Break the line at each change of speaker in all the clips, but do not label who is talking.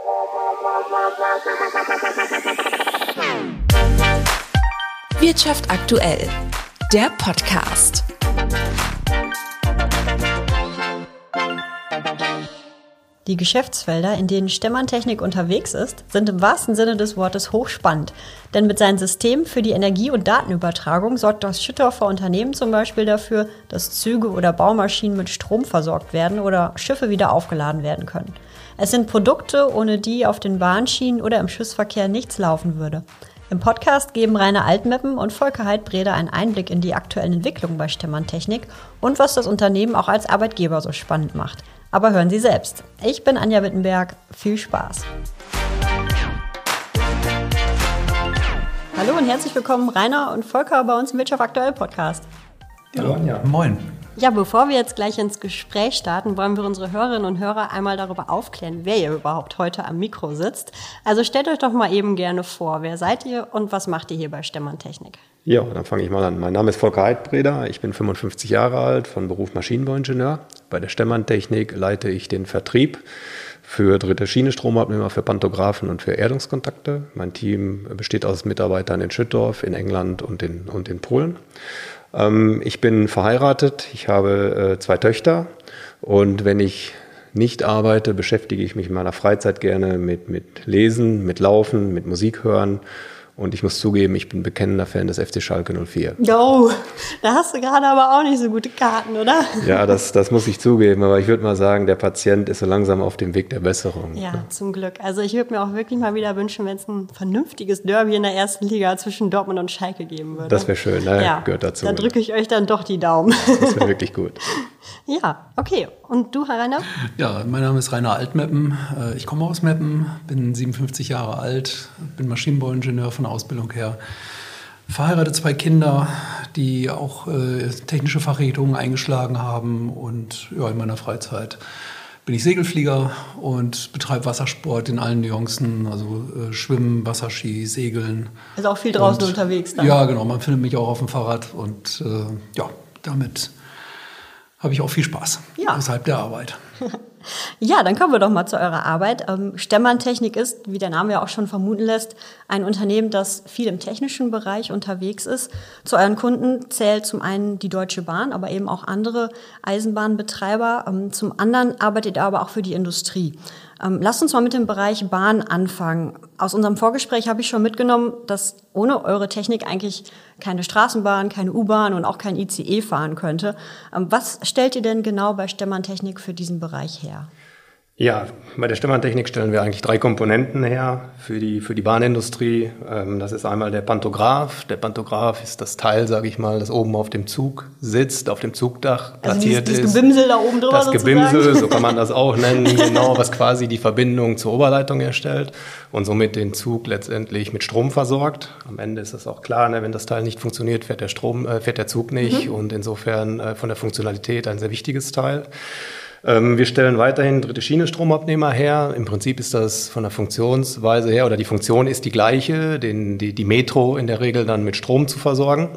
Wirtschaft aktuell, der Podcast.
Die Geschäftsfelder, in denen Stemmern Technik unterwegs ist, sind im wahrsten Sinne des Wortes hochspannend. Denn mit seinen Systemen für die Energie- und Datenübertragung sorgt das Schüttorfer Unternehmen zum Beispiel dafür, dass Züge oder Baumaschinen mit Strom versorgt werden oder Schiffe wieder aufgeladen werden können. Es sind Produkte, ohne die auf den Bahnschienen oder im Schiffsverkehr nichts laufen würde. Im Podcast geben Rainer Altmeppen und Volker Heidbreder einen Einblick in die aktuellen Entwicklungen bei Stemmern Technik und was das Unternehmen auch als Arbeitgeber so spannend macht. Aber hören Sie selbst. Ich bin Anja Wittenberg. Viel Spaß. Hallo und herzlich willkommen Rainer und Volker bei uns im Wirtschaft aktuell Podcast.
Hallo Anja. Moin.
Ja, bevor wir jetzt gleich ins Gespräch starten, wollen wir unsere Hörerinnen und Hörer einmal darüber aufklären, wer ihr überhaupt heute am Mikro sitzt. Also stellt euch doch mal eben gerne vor, wer seid ihr und was macht ihr hier bei Stemmern Technik?
Ja, dann fange ich mal an. Mein Name ist Volker Heidbreder, ich bin 55 Jahre alt, von Beruf Maschinenbauingenieur. Bei der Stemmern Technik leite ich den Vertrieb für dritte Schiene Stromabnehmer, für Pantographen und für Erdungskontakte. Mein Team besteht aus Mitarbeitern in Schüttorf, in England und in Polen. Ich bin verheiratet, ich habe 2 Töchter und wenn ich nicht arbeite, beschäftige ich mich in meiner Freizeit gerne mit Lesen, mit Laufen, mit Musik hören. Und ich muss zugeben, ich bin bekennender Fan des FC Schalke 04.
Jo, da hast du gerade aber auch nicht so gute Karten, oder?
Ja, das muss ich zugeben. Aber ich würde mal sagen, der Patient ist so langsam auf dem Weg der Besserung.
Ja, zum Glück. Also ich würde mir auch wirklich mal wieder wünschen, wenn es ein vernünftiges Derby in der ersten Liga zwischen Dortmund und Schalke geben würde.
Das wäre schön, ne?
Ja,
gehört dazu.
Da drücke ich euch dann doch die Daumen.
Das wäre wirklich gut.
Ja, okay. Und du, Herr Rainer?
Ja, mein Name ist Rainer Altmeppen. Ich komme aus Meppen, bin 57 Jahre alt, bin Maschinenbauingenieur von der Ausbildung her. Verheiratet, 2 Kinder, die auch technische Fachrichtungen eingeschlagen haben. Und ja, in meiner Freizeit bin ich Segelflieger und betreibe Wassersport in allen Nuancen, also Schwimmen, Wasserski, Segeln.
Also auch viel draußen unterwegs dann?
Ja, genau. Man findet mich auch auf dem Fahrrad und ja, damit habe ich auch viel Spaß außerhalb der Arbeit.
Ja, dann kommen wir doch mal zu eurer Arbeit. Stemmern Technik ist, wie der Name ja auch schon vermuten lässt, ein Unternehmen, das viel im technischen Bereich unterwegs ist. Zu euren Kunden zählt zum einen die Deutsche Bahn, aber eben auch andere Eisenbahnbetreiber. Zum anderen arbeitet ihr aber auch für die Industrie. Lasst uns mal mit dem Bereich Bahn anfangen. Aus unserem Vorgespräch habe ich schon mitgenommen, dass ohne eure Technik eigentlich keine Straßenbahn, keine U-Bahn und auch kein ICE fahren könnte. Was stellt ihr denn genau bei Stemmern Technik für diesen Bereich her?
Ja, bei der Stemmern Technik stellen wir eigentlich 3 Komponenten her für die Bahnindustrie. Das ist einmal der Pantograph. Der Pantograph ist das Teil, sage ich mal, das oben auf dem Zug sitzt, auf dem Zugdach platziert ist.
Das Gebimsel da oben drüber
sozusagen. Das Gebimsel, so kann man das auch nennen, genau, was quasi die Verbindung zur Oberleitung herstellt und somit den Zug letztendlich mit Strom versorgt. Am Ende ist das auch klar, ne, wenn das Teil nicht funktioniert, fährt der Zug nicht und insofern von der Funktionalität ein sehr wichtiges Teil. Wir stellen weiterhin dritte Schiene Stromabnehmer her. Im Prinzip ist das von der Funktionsweise her, oder die Funktion ist die gleiche, die Metro in der Regel dann mit Strom zu versorgen.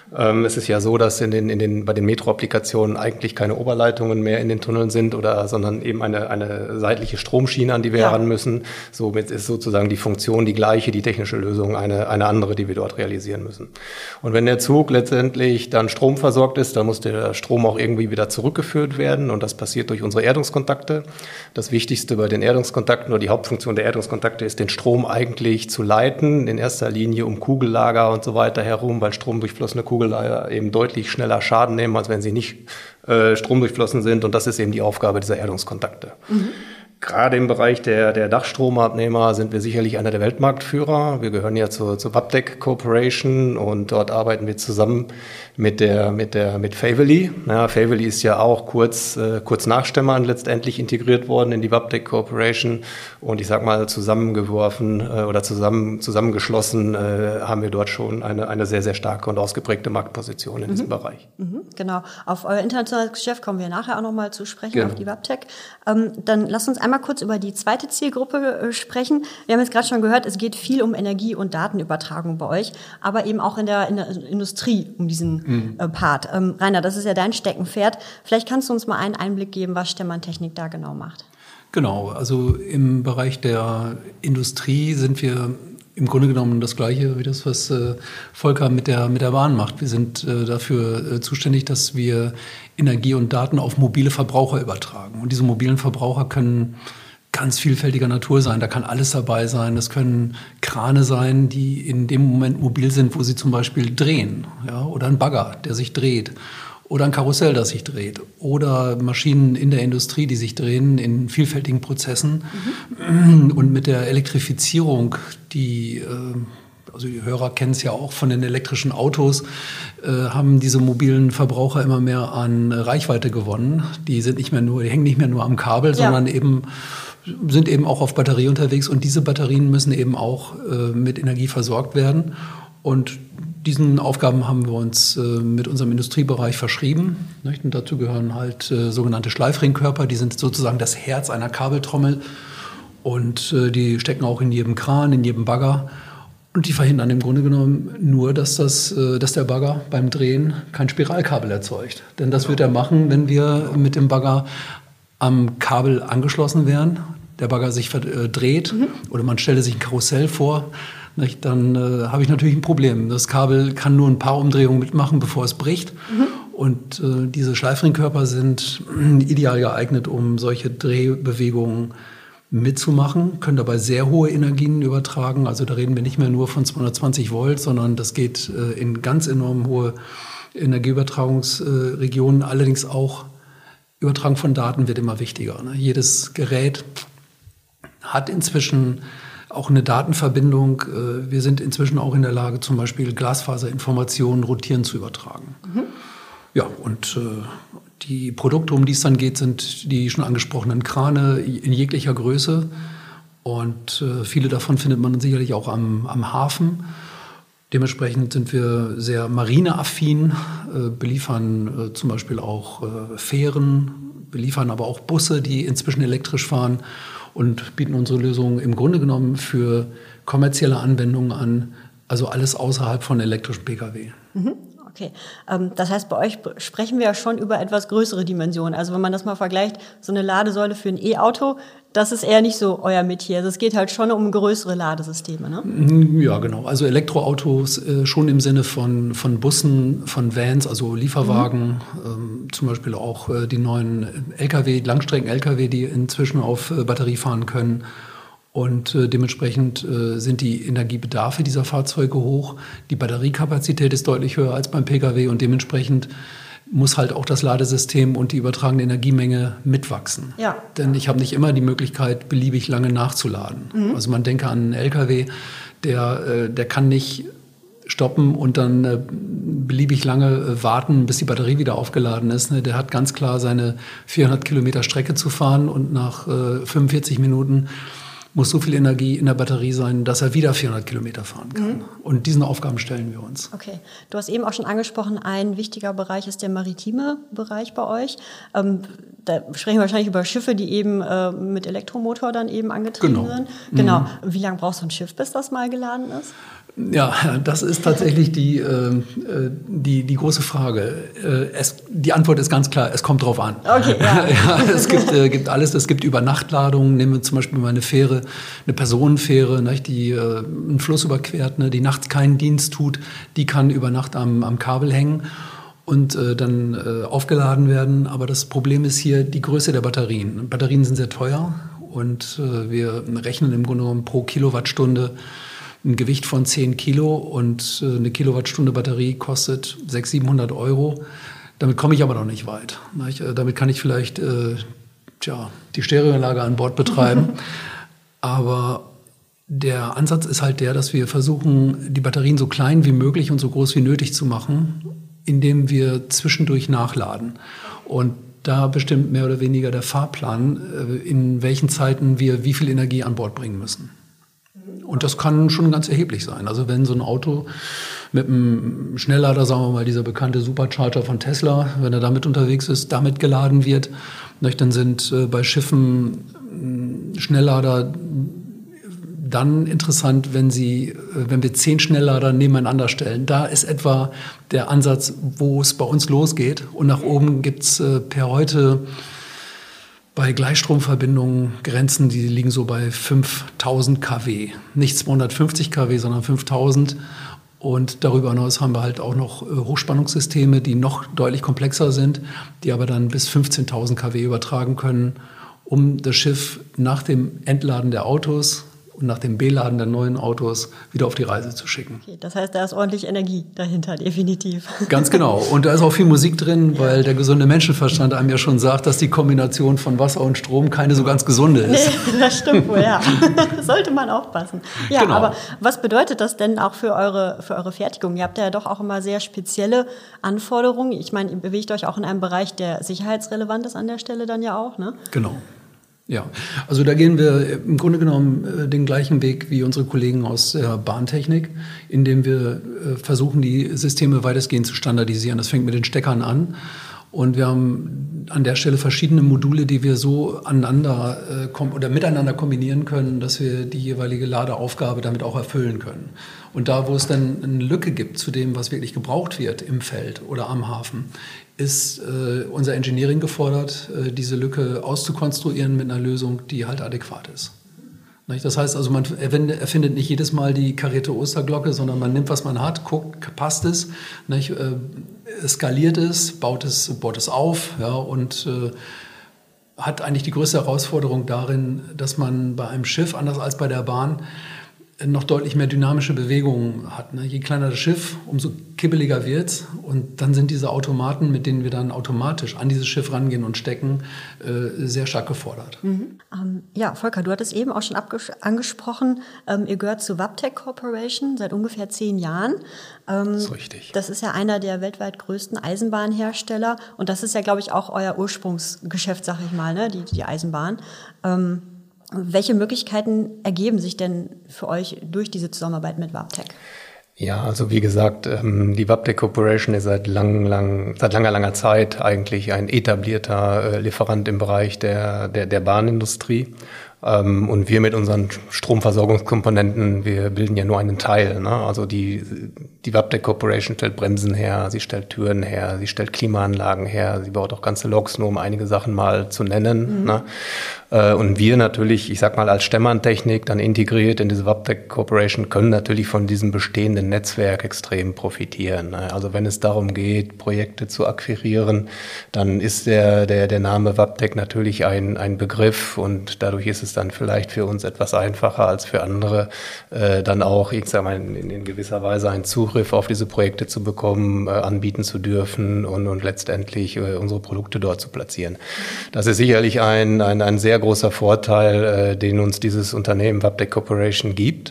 Es ist ja so, dass bei den Metro-Applikationen eigentlich keine Oberleitungen mehr in den Tunneln sind sondern eben eine seitliche Stromschiene, an die wir ran müssen. Somit ist sozusagen die Funktion die gleiche, die technische Lösung eine andere, die wir dort realisieren müssen. Und wenn der Zug letztendlich dann Strom versorgt ist, dann muss der Strom auch irgendwie wieder zurückgeführt werden und das passiert durch unsere Erdungskontakte. Das Wichtigste bei den Erdungskontakten oder die Hauptfunktion der Erdungskontakte ist, den Strom eigentlich zu leiten, in erster Linie um Kugellager und so weiter herum, weil stromdurchflossene Kugellager eben deutlich schneller Schaden nehmen, als wenn sie nicht stromdurchflossen sind. Und das ist eben die Aufgabe dieser Erdungskontakte. Mhm. Gerade im Bereich der Dachstromabnehmer sind wir sicherlich einer der Weltmarktführer. Wir gehören ja zur Wabtec Corporation und dort arbeiten wir zusammen mit Favourly. Ja, Favourly ist ja auch kurz nach Stemmern letztendlich integriert worden in die Wabtec Corporation und ich sag mal zusammengeworfen oder zusammengeschlossen haben wir dort schon eine sehr, sehr starke und ausgeprägte Marktposition in diesem Bereich.
Mhm, genau. Auf euer internationales Geschäft kommen wir nachher auch nochmal zu sprechen, auf die Wabtec. Dann lasst uns einmal kurz über die zweite Zielgruppe sprechen. Wir haben jetzt gerade schon gehört, es geht viel um Energie- und Datenübertragung bei euch, aber eben auch in der Industrie um diesen Part. Rainer, das ist ja dein Steckenpferd. Vielleicht kannst du uns mal einen Einblick geben, was Stemmern Technik da genau macht.
Genau, also im Bereich der Industrie sind wir im Grunde genommen das Gleiche wie das, was Volker mit der Bahn macht. Wir sind dafür zuständig, dass wir Energie und Daten auf mobile Verbraucher übertragen. Und diese mobilen Verbraucher können ganz vielfältiger Natur sein. Da kann alles dabei sein. Das können Krane sein, die in dem Moment mobil sind, wo sie zum Beispiel drehen. Ja? Oder ein Bagger, der sich dreht. Oder ein Karussell, das sich dreht. Oder Maschinen in der Industrie, die sich drehen in vielfältigen Prozessen. Und mit der Elektrifizierung, also die Hörer kennen es ja auch von den elektrischen Autos, haben diese mobilen Verbraucher immer mehr an Reichweite gewonnen. Die hängen nicht mehr nur am Kabel, sondern sind eben auch auf Batterie unterwegs. Und diese Batterien müssen eben auch mit Energie versorgt werden. Und diesen Aufgaben haben wir uns mit unserem Industriebereich verschrieben. Und dazu gehören halt sogenannte Schleifringkörper, die sind sozusagen das Herz einer Kabeltrommel. Und die stecken auch in jedem Kran, in jedem Bagger. Und die verhindern im Grunde genommen nur, dass der Bagger beim Drehen kein Spiralkabel erzeugt. Denn das wird er machen, wenn wir mit dem Bagger am Kabel angeschlossen wären. Der Bagger sich dreht oder man stelle sich ein Karussell vor. Dann habe ich natürlich ein Problem. Das Kabel kann nur ein paar Umdrehungen mitmachen, bevor es bricht. Und diese Schleifringkörper sind ideal geeignet, um solche Drehbewegungen mitzumachen, können dabei sehr hohe Energien übertragen. Also da reden wir nicht mehr nur von 220 Volt, sondern das geht in ganz enorm hohe Energieübertragungsregionen. Allerdings auch Übertragung von Daten wird immer wichtiger. Jedes Gerät hat inzwischen auch eine Datenverbindung. Wir sind inzwischen auch in der Lage, zum Beispiel Glasfaserinformationen rotierend zu übertragen. Ja, und die Produkte, um die es dann geht, sind die schon angesprochenen Krane in jeglicher Größe. Und viele davon findet man sicherlich auch am Hafen. Dementsprechend sind wir sehr marineaffin, beliefern zum Beispiel auch Fähren, beliefern aber auch Busse, die inzwischen elektrisch fahren. Und bieten unsere Lösungen im Grunde genommen für kommerzielle Anwendungen an, also alles außerhalb von elektrischen Pkw.
Okay, das heißt, bei euch sprechen wir ja schon über etwas größere Dimensionen. Also wenn man das mal vergleicht, so eine Ladesäule für ein E-Auto, das ist eher nicht so euer Metier. Also es geht halt schon um größere Ladesysteme, ne? Ja, genau. Also Elektroautos schon im Sinne von Bussen, von Vans, also Lieferwagen, zum Beispiel auch die neuen LKW, Langstrecken-LKW, die inzwischen auf Batterie fahren können. Und dementsprechend sind die Energiebedarfe dieser Fahrzeuge hoch. Die Batteriekapazität ist deutlich höher als beim Pkw und dementsprechend muss halt auch das Ladesystem und die übertragene Energiemenge mitwachsen. Ja. Denn ich habe nicht immer die Möglichkeit, beliebig lange nachzuladen. Also man denke an einen LKW, der kann nicht stoppen und dann beliebig lange warten, bis die Batterie wieder aufgeladen ist. Der hat ganz klar seine 400 Kilometer Strecke zu fahren und nach 45 Minuten muss so viel Energie in der Batterie sein, dass er wieder 400 Kilometer fahren kann. Und diesen Aufgaben stellen wir uns. Okay, du hast eben auch schon angesprochen, ein wichtiger Bereich ist der maritime Bereich bei euch. Da sprechen wir wahrscheinlich über Schiffe, die eben mit Elektromotor dann eben angetrieben sind. Genau. Wie lange braucht so ein Schiff, bis das mal geladen ist? Ja, das ist tatsächlich die große Frage. Die Antwort ist ganz klar, es kommt drauf an. Okay, ja. Ja, es gibt alles. Es gibt Übernachtladungen. Nehmen wir zum Beispiel mal eine Fähre, eine Personenfähre, die einen Fluss überquert, die nachts keinen Dienst tut. Die kann über Nacht am Kabel hängen und dann aufgeladen werden. Aber das Problem ist hier die Größe der Batterien. Batterien sind sehr teuer und wir rechnen im Grunde genommen pro Kilowattstunde ein Gewicht von 10 Kilo und eine Kilowattstunde Batterie kostet 600-700 Euro. Damit komme ich aber noch nicht weit. Damit kann ich vielleicht die Stereoanlage an Bord betreiben. Aber der Ansatz ist halt der, dass wir versuchen, die Batterien so klein wie möglich und so groß wie nötig zu machen, indem wir zwischendurch nachladen. Und da bestimmt mehr oder weniger der Fahrplan, in welchen Zeiten wir wie viel Energie an Bord bringen müssen. Und das kann schon ganz erheblich sein. Also wenn so ein Auto mit einem Schnelllader, sagen wir mal, dieser bekannte Supercharger von Tesla, wenn er damit unterwegs ist, damit geladen wird, dann sind bei Schiffen Schnelllader dann interessant, wenn wir 10 Schnelllader nebeneinander stellen. Da ist etwa der Ansatz, wo es bei uns losgeht. Und nach oben gibt es per heute
bei Gleichstromverbindungen Grenzen, die liegen so bei 5000 kW. Nicht 250 kW, sondern 5000. Und darüber hinaus haben wir halt auch noch Hochspannungssysteme, die noch deutlich komplexer sind, die aber dann bis 15.000 kW übertragen können, um das Schiff nach dem Entladen der Autos und nach dem Beladen der neuen Autos wieder auf die Reise zu schicken.
Okay, das heißt, da ist ordentlich Energie dahinter, definitiv.
Ganz genau. Und da ist auch viel Musik drin, weil der gesunde Menschenverstand einem ja schon sagt, dass die Kombination von Wasser und Strom keine so ganz gesunde ist.
Nee, das stimmt wohl, ja. Sollte man aufpassen. Ja, genau. Aber was bedeutet das denn auch für eure Fertigung? Ihr habt ja doch auch immer sehr spezielle Anforderungen. Ich meine, ihr bewegt euch auch in einem Bereich, der sicherheitsrelevant ist an der Stelle dann ja auch, ne?
Genau. Ja, also da gehen wir im Grunde genommen den gleichen Weg wie unsere Kollegen aus der Bahntechnik, indem wir versuchen, die Systeme weitestgehend zu standardisieren. Das fängt mit den Steckern an. Und wir haben an der Stelle verschiedene Module, die wir so miteinander kombinieren können, dass wir die jeweilige Ladeaufgabe damit auch erfüllen können. Und da, wo es dann eine Lücke gibt zu dem, was wirklich gebraucht wird im Feld oder am Hafen, ist unser Engineering gefordert, diese Lücke auszukonstruieren mit einer Lösung, die halt adäquat ist. Das heißt also, man erfindet nicht jedes Mal die karierte Osterglocke, sondern man nimmt, was man hat, guckt, passt es, skaliert es, baut es auf, ja, und hat eigentlich die größte Herausforderung darin, dass man bei einem Schiff, anders als bei der Bahn, noch deutlich mehr dynamische Bewegungen hat. Je kleiner das Schiff, umso kibbeliger wird's. Und dann sind diese Automaten, mit denen wir dann automatisch an dieses Schiff rangehen und stecken, sehr stark gefordert.
Mhm. Ja, Volker, du hattest eben auch schon angesprochen, ihr gehört zu Wabtec Corporation seit ungefähr 10 Jahren.
Das ist richtig.
Das ist ja einer der weltweit größten Eisenbahnhersteller. Und das ist ja, glaube ich, auch euer Ursprungsgeschäft, sag ich mal, ne? Die Eisenbahn. Welche Möglichkeiten ergeben sich denn für euch durch diese Zusammenarbeit mit Wabtec?
Ja, also wie gesagt, die Wabtec Corporation ist seit langer Zeit eigentlich ein etablierter Lieferant im Bereich der Bahnindustrie. Und wir mit unseren Stromversorgungskomponenten, wir bilden ja nur einen Teil, ne? Also die Wabtec Corporation stellt Bremsen her, sie stellt Türen her, sie stellt Klimaanlagen her, sie baut auch ganze Loks, nur um einige Sachen mal zu nennen, ne? Und wir natürlich, ich sag mal, als Stemmern-Technik dann integriert in diese Wabtec Corporation können natürlich von diesem bestehenden Netzwerk extrem profitieren, ne? Also wenn es darum geht, Projekte zu akquirieren, dann ist der Name Wabtec natürlich ein Begriff und dadurch ist es dann vielleicht für uns etwas einfacher als für andere, dann auch, ich sag mal, in gewisser Weise einen Zugriff auf diese Projekte zu bekommen, anbieten zu dürfen und letztendlich unsere Produkte dort zu platzieren. Das ist sicherlich ein sehr großer Vorteil, den uns dieses Unternehmen Wabtec Corporation gibt.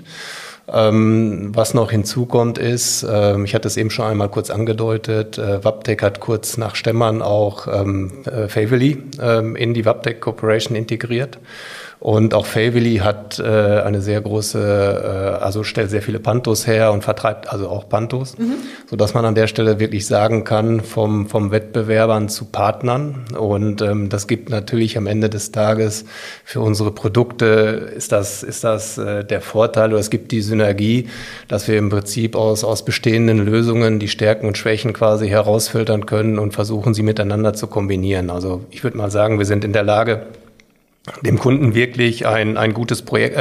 Was noch hinzukommt ist, ich hatte es eben schon einmal kurz angedeutet, Wabtec hat kurz nach Stemmern auch Favourly in die Wabtec Corporation integriert. Und auch Favourly hat eine sehr große, also stellt sehr viele Pantos her und vertreibt also auch Pantos, sodass man an der Stelle wirklich sagen kann, vom Wettbewerbern zu Partnern. Und das gibt natürlich am Ende des Tages für unsere Produkte ist das der Vorteil oder es gibt die Synergie, dass wir im Prinzip aus bestehenden Lösungen die Stärken und Schwächen quasi herausfiltern können und versuchen, sie miteinander zu kombinieren. Also ich würde mal sagen, wir sind in der Lage, dem Kunden wirklich ein gutes Projekt,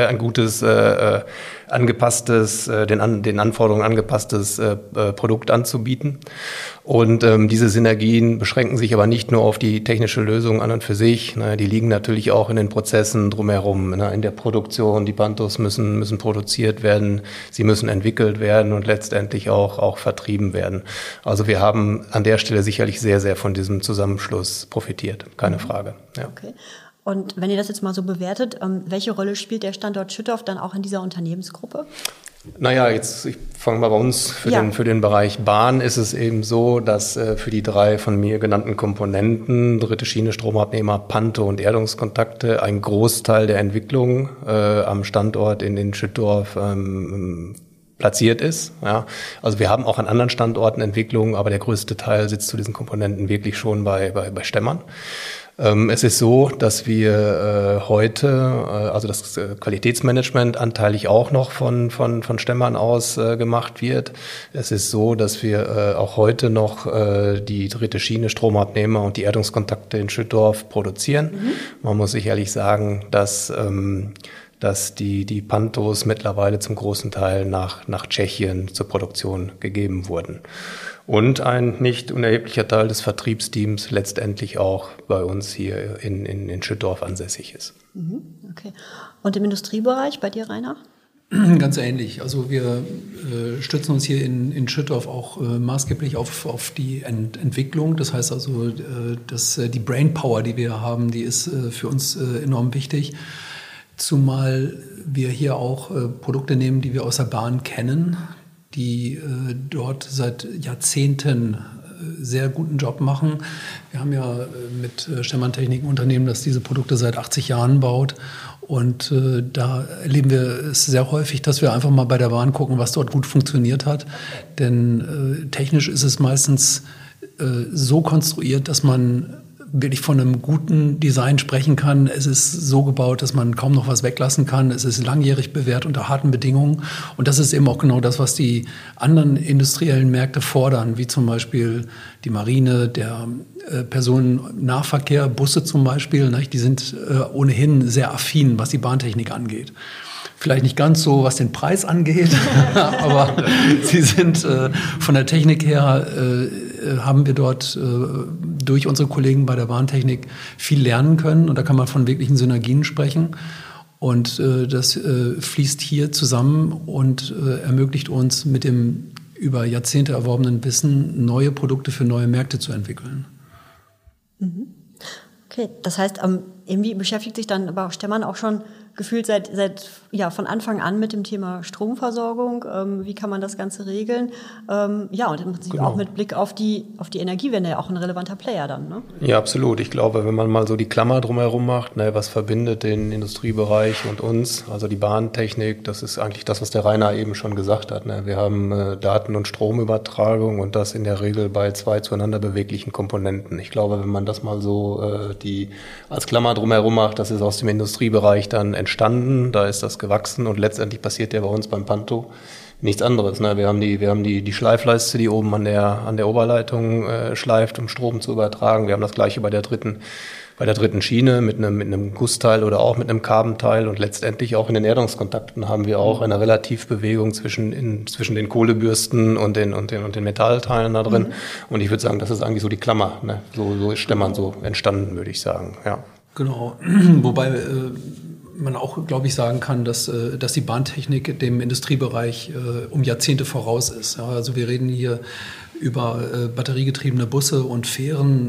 angepasstes, den Anforderungen angepasstes Produkt anzubieten. Und diese Synergien beschränken sich aber nicht nur auf die technische Lösung an und für sich. Ne, die liegen natürlich auch in den Prozessen drumherum. Ne, in der Produktion, die Pantos müssen produziert werden, sie müssen entwickelt werden und letztendlich auch vertrieben werden. Also wir haben an der Stelle sicherlich sehr, sehr von diesem Zusammenschluss profitiert. Keine Frage. Ja.
Okay. Und wenn ihr das jetzt mal so bewertet, welche Rolle spielt der Standort Schüttorf dann auch in dieser Unternehmensgruppe?
Naja, ich fange mal bei uns für den Bereich Bahn ist es eben so, dass für die 3 von mir genannten Komponenten, dritte Schiene, Stromabnehmer, Panto und Erdungskontakte, ein Großteil der Entwicklung am Standort in Schüttorf platziert ist. Ja. Also wir haben auch an anderen Standorten Entwicklungen, aber der größte Teil sitzt zu diesen Komponenten wirklich schon bei Stemmern. Es ist so, dass wir heute, also das Qualitätsmanagement anteilig auch noch von Stemmern aus gemacht wird. Es ist so, dass wir auch heute noch die dritte Schiene, Stromabnehmer und die Erdungskontakte in Schüttorf produzieren. Man muss sicherlich sagen, dass die Pantos mittlerweile zum großen Teil nach Tschechien zur Produktion gegeben wurden. Und ein nicht unerheblicher Teil des Vertriebsteams letztendlich auch bei uns hier in Schüttorf ansässig ist.
Okay. Und im Industriebereich bei dir, Rainer?
Ganz ähnlich. Also wir stützen uns hier in Schüttorf auch maßgeblich auf die Entwicklung. Das heißt also, dass die Brainpower, die wir haben, die ist für uns enorm wichtig. Zumal wir hier auch Produkte nehmen, die wir aus der Bahn kennen, die dort seit Jahrzehnten sehr guten Job machen. Wir haben ja mit Stemmern Technik ein Unternehmen, das diese Produkte seit 80 Jahren baut. Und da erleben wir es sehr häufig, dass wir einfach mal bei der Bahn gucken, was dort gut funktioniert hat. Denn technisch ist es meistens so konstruiert, dass man wirklich von einem guten Design sprechen kann. Es ist so gebaut, dass man kaum noch was weglassen kann. Es ist langjährig bewährt unter harten Bedingungen. Und das ist eben auch genau das, was die anderen industriellen Märkte fordern, wie zum Beispiel die Marine, der Personennahverkehr, Busse zum Beispiel. Die sind ohnehin sehr affin, was die Bahntechnik angeht. Vielleicht nicht ganz so, was den Preis angeht, aber sie sind von der Technik her, haben wir dort durch unsere Kollegen bei der Bahntechnik viel lernen können. Und da kann man von wirklichen Synergien sprechen. Und das fließt hier zusammen und ermöglicht uns mit dem über Jahrzehnte erworbenen Wissen, neue Produkte für neue Märkte zu entwickeln.
Okay, das heißt, irgendwie beschäftigt sich dann aber Stemmern auch schon gefühlt seit von Anfang an mit dem Thema Stromversorgung. Wie kann man das Ganze regeln? Und im Prinzip auch mit Blick auf die Energiewende ja auch ein relevanter Player dann, ne?
Ja, absolut. Ich glaube, wenn man mal so die Klammer drumherum macht, was verbindet den Industriebereich und uns, also die Bahntechnik, das ist eigentlich das, was der Rainer eben schon gesagt hat. Wir haben Daten- und Stromübertragung und das in der Regel bei zwei zueinander beweglichen Komponenten. Ich glaube, wenn man das mal so als Klammer drumherum macht, das ist aus dem Industriebereich dann entstanden, da ist das gewachsen und letztendlich passiert ja bei uns beim Panto nichts anderes. Wir haben die Schleifleiste, die oben an der Oberleitung schleift, um Strom zu übertragen. Wir haben das gleiche bei der dritten Schiene mit einem Gussteil oder auch mit einem Karbenteil und letztendlich auch in den Erdungskontakten haben wir auch eine Relativbewegung zwischen den Kohlebürsten und den Metallteilen da drin. Und ich würde sagen, das ist eigentlich so die Klammer. So ist Stemmern so entstanden, würde ich sagen. Ja.
Genau. Wobei man auch, glaube ich, sagen kann, dass die Bahntechnik dem Industriebereich um Jahrzehnte voraus ist. Ja, also wir reden hier über batteriegetriebene Busse und Fähren.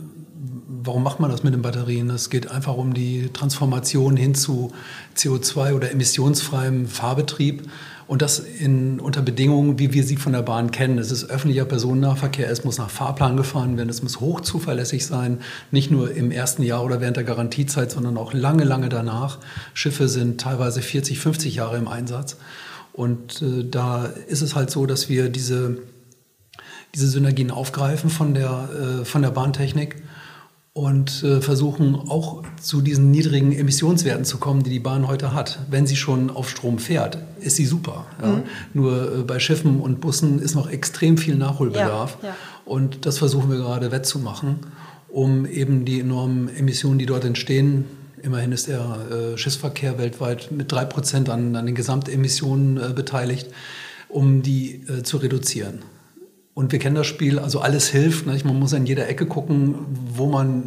Warum macht man das mit den Batterien? Es geht einfach um die Transformation hin zu CO2- oder emissionsfreiem Fahrbetrieb. Und das unter Bedingungen, wie wir sie von der Bahn kennen. Es ist öffentlicher Personennahverkehr, es muss nach Fahrplan gefahren werden, es muss hochzuverlässig sein, nicht nur im ersten Jahr oder während der Garantiezeit, sondern auch lange, lange danach. Schiffe sind teilweise 40, 50 Jahre im Einsatz. Und da ist es halt so, dass wir diese Synergien aufgreifen von der Bahntechnik und versuchen auch zu diesen niedrigen Emissionswerten zu kommen, die die Bahn heute hat. Wenn sie schon auf Strom fährt, ist sie super. Ja. Nur bei Schiffen und Bussen ist noch extrem viel Nachholbedarf. Ja. Und das versuchen wir gerade wettzumachen, um eben die enormen Emissionen, die dort entstehen, immerhin ist der Schiffsverkehr weltweit mit 3% an den Gesamtemissionen beteiligt, um die zu reduzieren. Und wir kennen das Spiel, also alles hilft. Nicht? Man muss an jeder Ecke gucken, wo man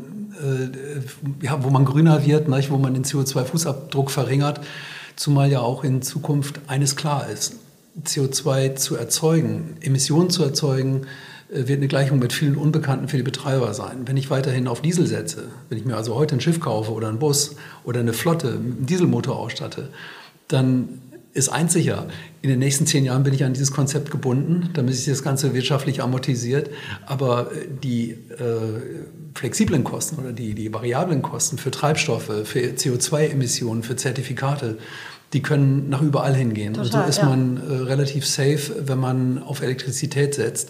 grüner wird, nicht? Wo man den CO2-Fußabdruck verringert. Zumal ja auch in Zukunft eines klar ist. CO2 zu erzeugen, Emissionen zu erzeugen, wird eine Gleichung mit vielen Unbekannten für die Betreiber sein. Wenn ich weiterhin auf Diesel setze, wenn ich mir also heute ein Schiff kaufe oder einen Bus oder eine Flotte mit einem Dieselmotor ausstatte, dann ist eins sicher, in den nächsten 10 Jahren bin ich an dieses Konzept gebunden, damit sich das Ganze wirtschaftlich amortisiert. Aber die flexiblen Kosten oder die variablen Kosten für Treibstoffe, für CO2-Emissionen, für Zertifikate, die können nach überall hingehen. Total, und so ist man relativ safe, wenn man auf Elektrizität setzt.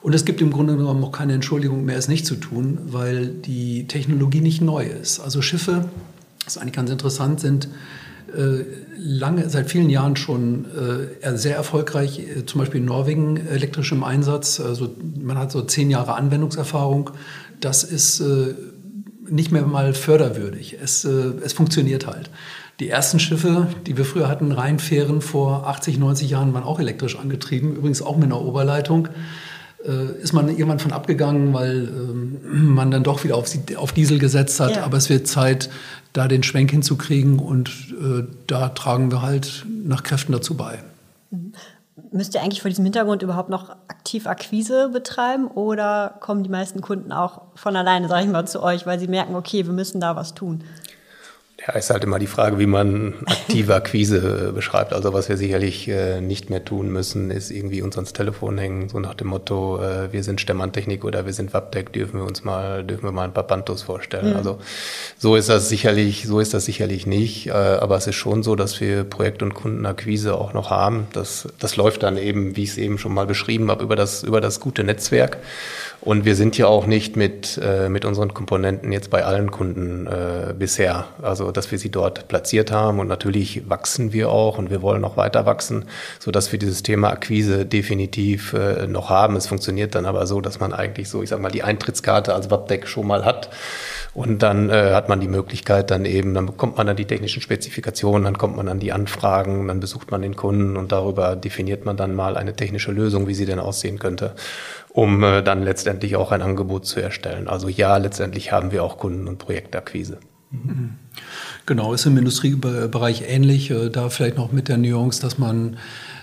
Und es gibt im Grunde genommen auch keine Entschuldigung mehr, es nicht zu tun, weil die Technologie nicht neu ist. Also Schiffe, das ist eigentlich ganz interessant, sind seit vielen Jahren schon sehr erfolgreich, zum Beispiel in Norwegen elektrisch im Einsatz. Also man hat so 10 Jahre Anwendungserfahrung. Das ist nicht mehr mal förderwürdig. Es funktioniert halt. Die ersten Schiffe, die wir früher hatten, Rheinfähren vor 80, 90 Jahren, waren auch elektrisch angetrieben, übrigens auch mit einer Oberleitung. Ist man irgendwann von abgegangen, weil man dann doch wieder auf Diesel gesetzt hat. Ja. Aber es wird Zeit, da den Schwenk hinzukriegen und da tragen wir halt nach Kräften dazu bei.
Müsst ihr eigentlich vor diesem Hintergrund überhaupt noch aktiv Akquise betreiben oder kommen die meisten Kunden auch von alleine, sage ich mal, zu euch, weil sie merken, okay, wir müssen da was tun?
Ja, ist halt immer die Frage, wie man aktive Akquise beschreibt. Also was wir sicherlich nicht mehr tun müssen, ist irgendwie uns ans Telefon hängen, so nach dem Motto, wir sind Stemmantechnik oder wir sind Wabtec, dürfen wir mal ein paar Bantos vorstellen. Mhm. Also so ist das sicherlich nicht. Aber es ist schon so, dass wir Projekt- und Kundenakquise auch noch haben. Das läuft dann eben, wie ich es eben schon mal beschrieben habe, über das gute Netzwerk. Und wir sind ja auch nicht mit unseren Komponenten jetzt bei allen Kunden bisher, also dass wir sie dort platziert haben. Und natürlich wachsen wir auch und wir wollen noch weiter wachsen, sodass wir dieses Thema Akquise definitiv noch haben. Es funktioniert dann aber so, dass man eigentlich so, ich sag mal, die Eintrittskarte als Wabtec schon mal hat. Und dann hat man die Möglichkeit dann bekommt man dann die technischen Spezifikationen, dann kommt man an die Anfragen, dann besucht man den Kunden und darüber definiert man dann mal eine technische Lösung, wie sie denn aussehen könnte, um dann letztendlich auch ein Angebot zu erstellen. Also ja, letztendlich haben wir auch Kunden- und Projektakquise.
Genau, ist im Industriebereich ähnlich, da vielleicht noch mit der Nuance, dass man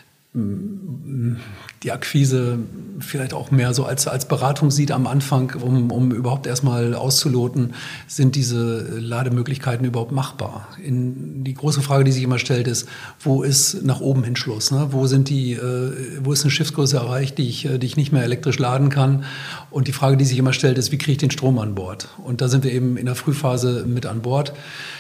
die Akquise vielleicht auch mehr so als Beratung sieht am Anfang, um überhaupt erstmal auszuloten, sind diese Lademöglichkeiten überhaupt machbar? Die große Frage, die sich immer stellt, ist, wo ist nach oben hin Schluss? Ne? Wo ist eine Schiffsgröße erreicht, die ich nicht mehr elektrisch laden kann? Und die Frage, die sich immer stellt, ist, wie kriege ich den Strom an Bord? Und da sind wir eben in der Frühphase mit an Bord.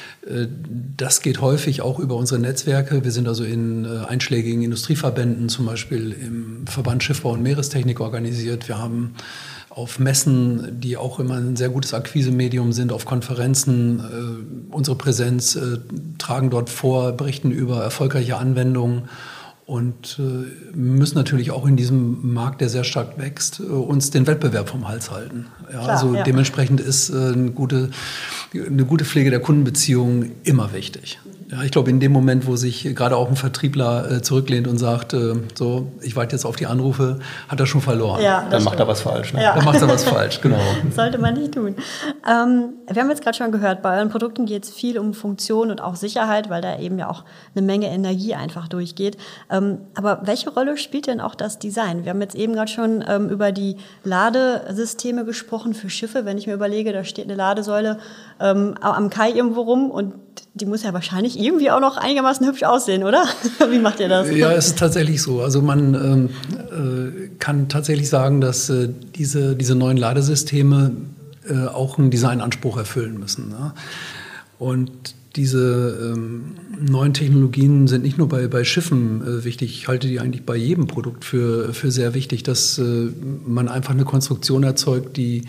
Das geht häufig auch über unsere Netzwerke. Wir sind also in einschlägigen Industrieverbänden, zum Beispiel im Verband Schiffbau und Meerestechnik organisiert. Wir haben auf Messen, die auch immer ein sehr gutes Akquisemedium sind, auf Konferenzen unsere Präsenz, tragen dort vor, berichten über erfolgreiche Anwendungen. Und müssen natürlich auch in diesem Markt, der sehr stark wächst, uns den Wettbewerb vom Hals halten. Ja, klar, also dementsprechend ist eine gute Pflege der Kundenbeziehungen immer wichtig. Ja, ich glaube, in dem Moment, wo sich gerade auch ein Vertriebler zurücklehnt und sagt, so, ich warte jetzt auf die Anrufe, hat er schon verloren.
Ja,
dann macht er was falsch. Ne?
Ja.
Dann macht er was falsch, genau.
Sollte man nicht tun. Wir haben jetzt gerade schon gehört, bei euren Produkten geht es viel um Funktion und auch Sicherheit, weil da eben ja auch eine Menge Energie einfach durchgeht. Aber welche Rolle spielt denn auch das Design? Wir haben jetzt eben gerade schon über die Ladesysteme gesprochen für Schiffe. Wenn ich mir überlege, da steht eine Ladesäule am Kai irgendwo rum und die muss ja wahrscheinlich irgendwie auch noch einigermaßen hübsch aussehen, oder? Wie macht ihr das?
Ja, es ist tatsächlich so. Also man kann tatsächlich sagen, dass diese neuen Ladesysteme auch einen Designanspruch erfüllen müssen. Ne? Und diese neuen Technologien sind nicht nur bei Schiffen wichtig. Ich halte die eigentlich bei jedem Produkt für sehr wichtig, dass man einfach eine Konstruktion erzeugt, die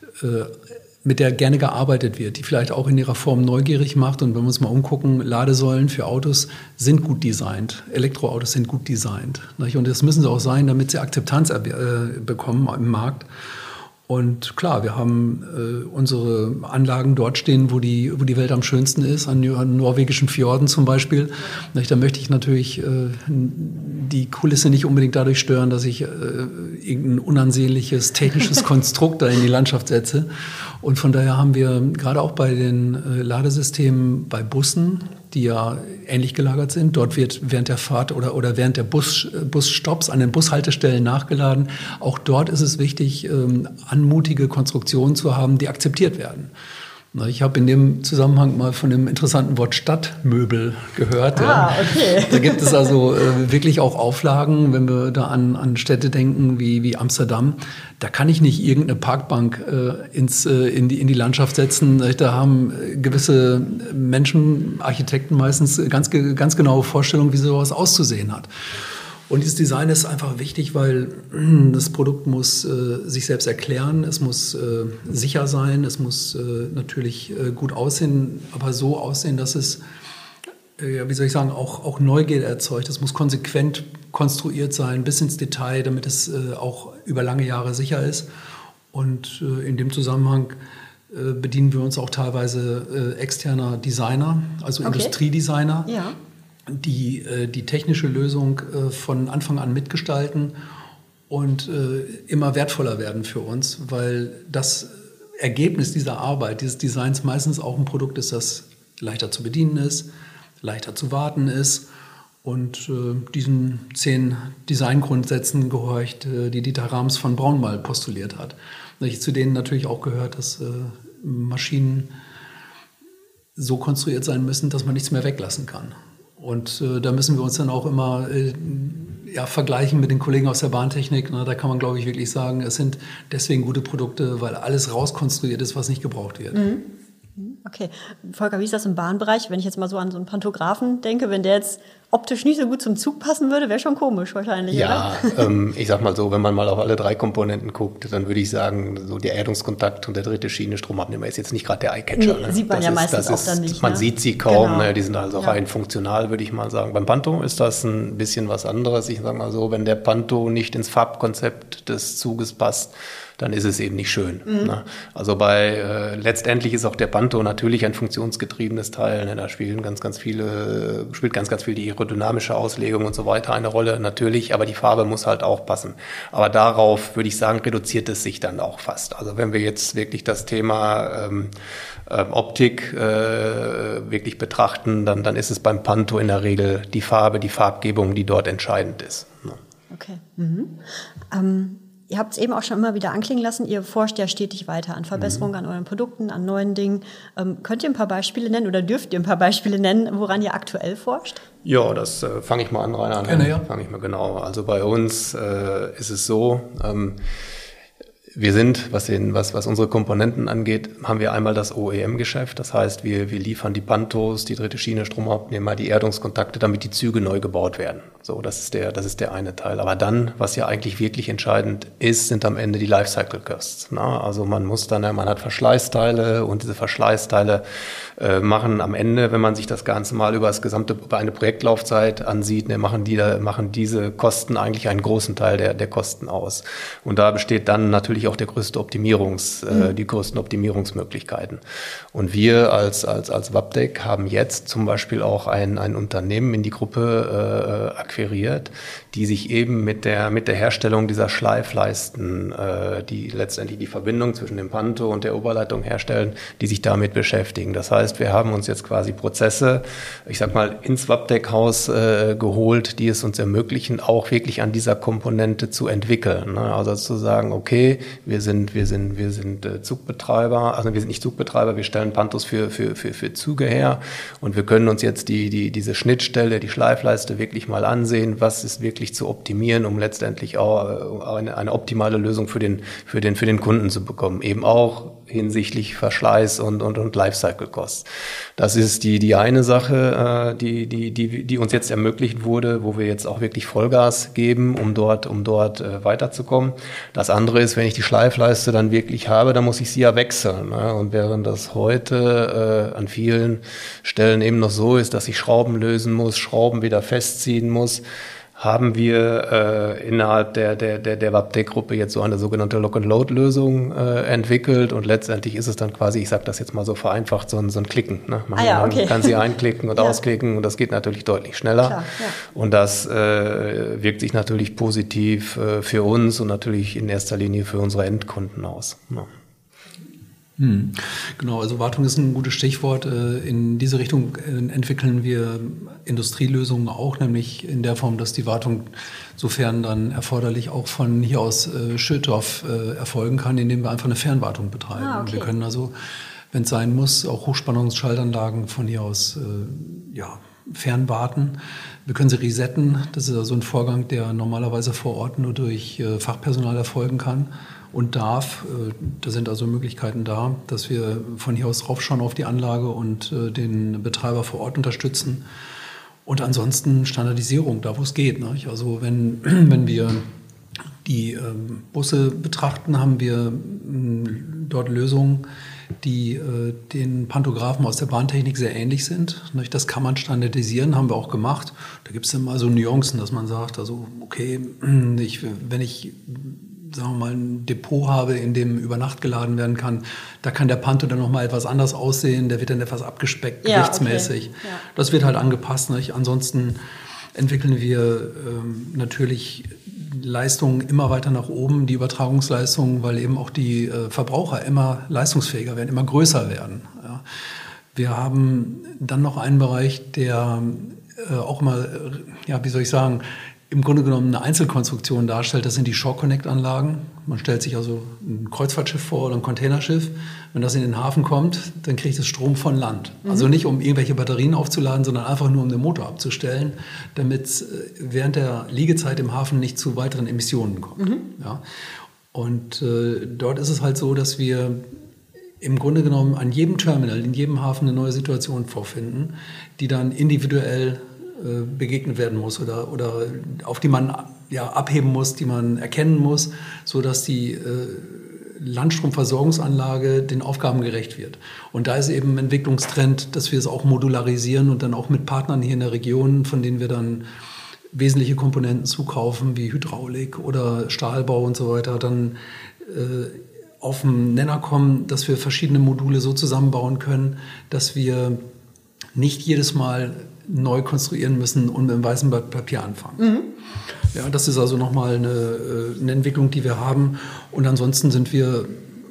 mit der gerne gearbeitet wird, die vielleicht auch in ihrer Form neugierig macht. Und wenn wir uns mal umgucken, Ladesäulen für Autos sind gut designt. Elektroautos sind gut designt. Und das müssen sie auch sein, damit sie Akzeptanz bekommen im Markt. Und klar, wir haben unsere Anlagen dort stehen, wo die Welt am schönsten ist, an norwegischen Fjorden zum Beispiel. Da möchte ich natürlich die Kulisse nicht unbedingt dadurch stören, dass ich irgendein unansehnliches technisches Konstrukt da in die Landschaft setze. Und von daher haben wir gerade auch bei den Ladesystemen bei Bussen, die ja ähnlich gelagert sind. Dort wird während der Fahrt oder während der Busstopps an den Bushaltestellen nachgeladen. Auch dort ist es wichtig, anmutige Konstruktionen zu haben, die akzeptiert werden. Ich habe in dem Zusammenhang mal von dem interessanten Wort Stadtmöbel gehört.
Okay. Da
gibt es also wirklich auch Auflagen, wenn wir da an Städte denken wie Amsterdam. Da kann ich nicht irgendeine Parkbank in die Landschaft setzen. Da haben gewisse Menschen, Architekten meistens ganz genaue Vorstellungen, wie sowas auszusehen hat. Und dieses Design ist einfach wichtig, weil das Produkt muss sich selbst erklären, es muss sicher sein, es muss natürlich gut aussehen, aber so aussehen, dass es, wie soll ich sagen, auch Neugier erzeugt. Es muss konsequent konstruiert sein, bis ins Detail, damit es auch über lange Jahre sicher ist. Und in dem Zusammenhang bedienen wir uns auch teilweise externer Designer, also Industriedesigner. Ja. Die technische Lösung von Anfang an mitgestalten und immer wertvoller werden für uns, weil das Ergebnis dieser Arbeit, dieses Designs meistens auch ein Produkt ist, das leichter zu bedienen ist, leichter zu warten ist und diesen 10 Designgrundsätzen gehorcht, die Dieter Rams von Braun mal postuliert hat. Zu denen natürlich auch gehört, dass Maschinen so konstruiert sein müssen, dass man nichts mehr weglassen kann. Und da müssen wir uns dann auch immer vergleichen mit den Kollegen aus der Bahntechnik. Da kann man, glaube ich, wirklich sagen, es sind deswegen gute Produkte, weil alles rauskonstruiert ist, was nicht gebraucht wird.
Mhm. Okay. Volker, wie ist das im Bahnbereich? Wenn ich jetzt mal so an so einen Pantographen denke, wenn der jetzt optisch nicht so gut zum Zug passen würde, wäre schon komisch wahrscheinlich,
ja, oder? Ich sag mal so, wenn man mal auf alle 3 Komponenten guckt, dann würde ich sagen, so der Erdungskontakt und der dritte Schiene Stromabnehmer ist jetzt nicht gerade der Eyecatcher.
Nee, sieht man ja meistens auch dann nicht.
Man sieht sie kaum, genau. Die sind also rein funktional, würde ich mal sagen. Beim Panto ist das ein bisschen was anderes. Ich sag mal so, wenn der Panto nicht ins Farbkonzept des Zuges passt, dann ist es eben nicht schön. Ne? Also letztendlich ist auch der Panto natürlich ein funktionsgetriebenes Teil. Ne? Da spielt ganz viel die aerodynamische Auslegung und so weiter eine Rolle, natürlich, aber die Farbe muss halt auch passen. Aber darauf, würde ich sagen, reduziert es sich dann auch fast. Also wenn wir jetzt wirklich das Thema Optik wirklich betrachten, dann ist es beim Panto in der Regel die Farbe, die Farbgebung, die dort entscheidend ist. Ne?
Okay. Ihr habt es eben auch schon immer wieder anklingen lassen, ihr forscht ja stetig weiter an Verbesserungen, an euren Produkten, an neuen Dingen. Könnt ihr ein paar Beispiele nennen oder dürft ihr ein paar Beispiele nennen, woran ihr aktuell forscht?
Ja, das fange ich mal an, Rainer. Fange ich mal genau. Also bei uns ist es so, wir sind, was unsere Komponenten angeht, haben wir einmal das OEM-Geschäft. Das heißt, wir liefern die Pantos, die dritte Schiene, Stromabnehmer, die Erdungskontakte, damit die Züge neu gebaut werden. So, das ist der eine Teil. Aber dann, was ja eigentlich wirklich entscheidend ist, sind am Ende die Lifecycle Costs. Also man hat Verschleißteile und diese Verschleißteile machen am Ende, wenn man sich das Ganze mal über eine Projektlaufzeit ansieht, machen diese Kosten eigentlich einen großen Teil der Kosten aus. Und da besteht dann natürlich auch die größten Optimierungsmöglichkeiten. Und wir als Wabtec haben jetzt zum Beispiel auch ein Unternehmen in die Gruppe akquiriert, die sich eben mit der Herstellung dieser Schleifleisten, die letztendlich die Verbindung zwischen dem Panto und der Oberleitung herstellen, die sich damit beschäftigen. Das heißt, wir haben uns jetzt quasi Prozesse, ich sag mal, ins Wabtec-Haus geholt, die es uns ermöglichen, auch wirklich an dieser Komponente zu entwickeln. Also zu sagen, okay, wir sind Zugbetreiber, also wir sind nicht Zugbetreiber, wir stellen Pantos für Züge her und wir können uns jetzt diese Schnittstelle, die Schleifleiste wirklich mal ansehen, was ist wirklich zu optimieren, um letztendlich auch eine optimale Lösung für den Kunden zu bekommen. Eben auch hinsichtlich Verschleiß und Lifecycle-Costs. Das ist die eine Sache, die uns jetzt ermöglicht wurde, wo wir jetzt auch wirklich Vollgas geben, um dort weiterzukommen. Das andere ist, wenn ich die Schleifleiste dann wirklich habe, dann muss ich sie ja wechseln. Und während das heute an vielen Stellen eben noch so ist, dass ich Schrauben lösen muss, Schrauben wieder festziehen muss, haben wir innerhalb der Wabtec-Gruppe jetzt so eine sogenannte Lock-and-Load-Lösung entwickelt und letztendlich ist es dann quasi, ich sage das jetzt mal so vereinfacht, so ein Klicken. Ne? Man kann sie einklicken und ausklicken und das geht natürlich deutlich schneller. Klar, ja. Und das wirkt sich natürlich positiv für uns und natürlich in erster Linie für unsere Endkunden aus. Ja.
Genau, also Wartung ist ein gutes Stichwort. In diese Richtung entwickeln wir Industrielösungen auch, nämlich in der Form, dass die Wartung, sofern dann erforderlich, auch von hier aus Schilddorf erfolgen kann, indem wir einfach eine Fernwartung betreiben. Okay. Wir können also, wenn es sein muss, auch Hochspannungsschaltanlagen von hier aus fernwarten. Wir können sie resetten. Das ist also ein Vorgang, der normalerweise vor Ort nur durch Fachpersonal erfolgen kann und darf. Da sind also Möglichkeiten da, dass wir von hier aus draufschauen auf die Anlage und den Betreiber vor Ort unterstützen. Und ansonsten Standardisierung, da wo es geht. Ne? Also wenn wir die Busse betrachten, haben wir dort Lösungen, die den Pantographen aus der Bahntechnik sehr ähnlich sind. Das kann man standardisieren, haben wir auch gemacht. Da gibt es immer so Nuancen, dass man sagt, also okay, wenn ich sagen wir mal, ein Depot habe, in dem über Nacht geladen werden kann, da kann der Panto dann nochmal etwas anders aussehen, der wird dann etwas abgespeckt, gewichtsmäßig. Okay. Ja. Das wird halt angepasst. Nicht? Ansonsten entwickeln wir natürlich Leistungen immer weiter nach oben, die Übertragungsleistungen, weil eben auch die Verbraucher immer leistungsfähiger werden, immer größer werden. Ja. Wir haben dann noch einen Bereich, der auch immer, wie soll ich sagen, im Grunde genommen eine Einzelkonstruktion darstellt. Das sind die Shore-Connect-Anlagen. Man stellt sich also ein Kreuzfahrtschiff vor oder ein Containerschiff. Wenn das in den Hafen kommt, dann kriegt es Strom von Land. Also nicht, um irgendwelche Batterien aufzuladen, sondern einfach nur, um den Motor abzustellen, damit es während der Liegezeit im Hafen nicht zu weiteren Emissionen kommt. Ja. Und dort ist es halt so, dass wir im Grunde genommen an jedem Terminal, in jedem Hafen eine neue Situation vorfinden, die dann individuell begegnet werden muss oder auf die man abheben muss, die man erkennen muss, sodass die Landstromversorgungsanlage den Aufgaben gerecht wird. Und da ist eben ein Entwicklungstrend, dass wir es auch modularisieren und dann auch mit Partnern hier in der Region, von denen wir dann wesentliche Komponenten zukaufen, wie Hydraulik oder Stahlbau und so weiter, dann auf den Nenner kommen, dass wir verschiedene Module so zusammenbauen können, dass wir nicht jedes Mal neu konstruieren müssen und mit einem weißen Blatt Papier anfangen. Ja, das ist also nochmal eine Entwicklung, die wir haben. Und ansonsten sind wir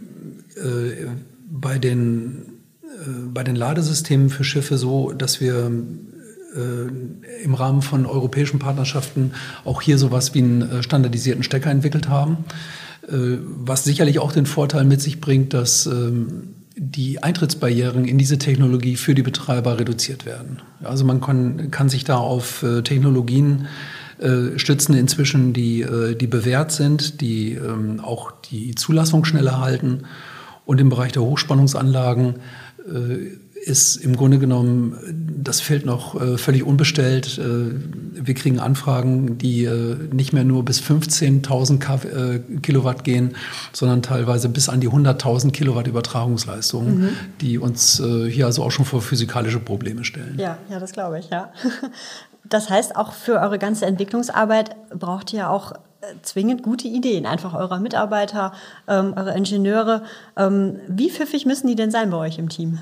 bei den Ladesystemen für Schiffe so, dass wir im Rahmen von europäischen Partnerschaften auch hier sowas wie einen standardisierten Stecker entwickelt haben, was sicherlich auch den Vorteil mit sich bringt, dass die Eintrittsbarrieren in diese Technologie für die Betreiber reduziert werden. Also man kann sich da auf Technologien stützen inzwischen, die bewährt sind, die auch die Zulassung schneller halten. Und im Bereich der Hochspannungsanlagen ist im Grunde genommen das Feld noch völlig unbestellt. Wir kriegen Anfragen, die nicht mehr nur bis 15.000 Kilowatt gehen, sondern teilweise bis an die 100.000 Kilowatt Übertragungsleistung, die uns hier also auch schon vor physikalische Probleme stellen.
Ja, das glaube ich, ja. Das heißt, auch für eure ganze Entwicklungsarbeit braucht ihr auch zwingend gute Ideen, einfach eurer Mitarbeiter, eure Ingenieure. Wie pfiffig müssen die denn sein bei euch im Team?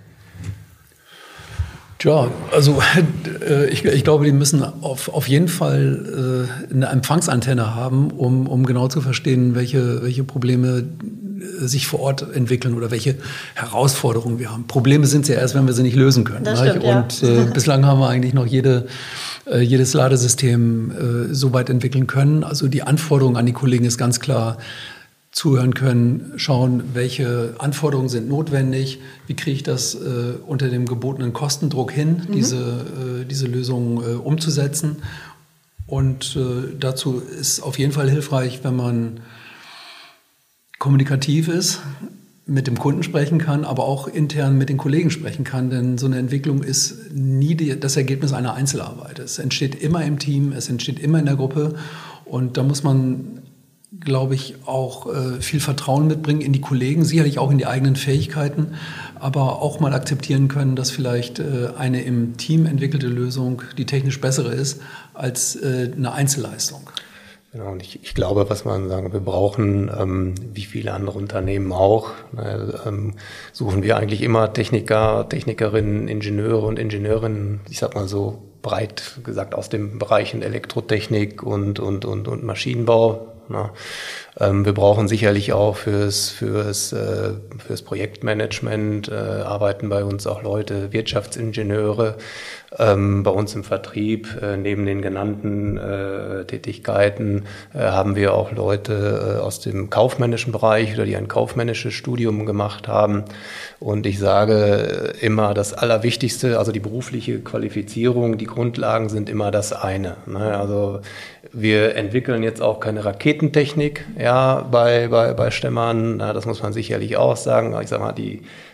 Tja, also ich glaube, die müssen auf jeden Fall eine Empfangsantenne haben, um genau zu verstehen, welche Probleme sich vor Ort entwickeln oder welche Herausforderungen wir haben. Probleme sind es ja erst, wenn wir sie nicht lösen können.
Das stimmt,
und bislang haben wir eigentlich noch jedes Ladesystem so weit entwickeln können. Also die Anforderung an die Kollegen ist ganz klar: zuhören können, schauen, welche Anforderungen sind notwendig, wie kriege ich das unter dem gebotenen Kostendruck hin, diese Lösung umzusetzen. Und dazu ist auf jeden Fall hilfreich, wenn man kommunikativ ist, mit dem Kunden sprechen kann, aber auch intern mit den Kollegen sprechen kann, denn so eine Entwicklung ist nie das Ergebnis einer Einzelarbeit. Es entsteht immer im Team, es entsteht immer in der Gruppe, und da muss man, glaube ich, auch viel Vertrauen mitbringen in die Kollegen, sicherlich auch in die eigenen Fähigkeiten, aber auch mal akzeptieren können, dass vielleicht eine im Team entwickelte Lösung die technisch bessere ist als eine Einzelleistung.
Genau, und ich glaube, was man sagen, wir brauchen, wie viele andere Unternehmen auch, suchen wir eigentlich immer Techniker, Technikerinnen, Ingenieure und Ingenieurinnen, ich sag mal so breit gesagt aus den Bereichen Elektrotechnik und Maschinenbau. Wir brauchen sicherlich auch fürs Projektmanagement, arbeiten bei uns auch Leute, Wirtschaftsingenieure, bei uns im Vertrieb, neben den genannten Tätigkeiten haben wir auch Leute aus dem kaufmännischen Bereich oder die ein kaufmännisches Studium gemacht haben. Und ich sage immer, das Allerwichtigste, also die berufliche Qualifizierung, die Grundlagen sind immer das eine. Also wir entwickeln jetzt auch keine Raketentechnik, ja, bei Stemmern, das muss man sicherlich auch sagen. Ich sage mal, die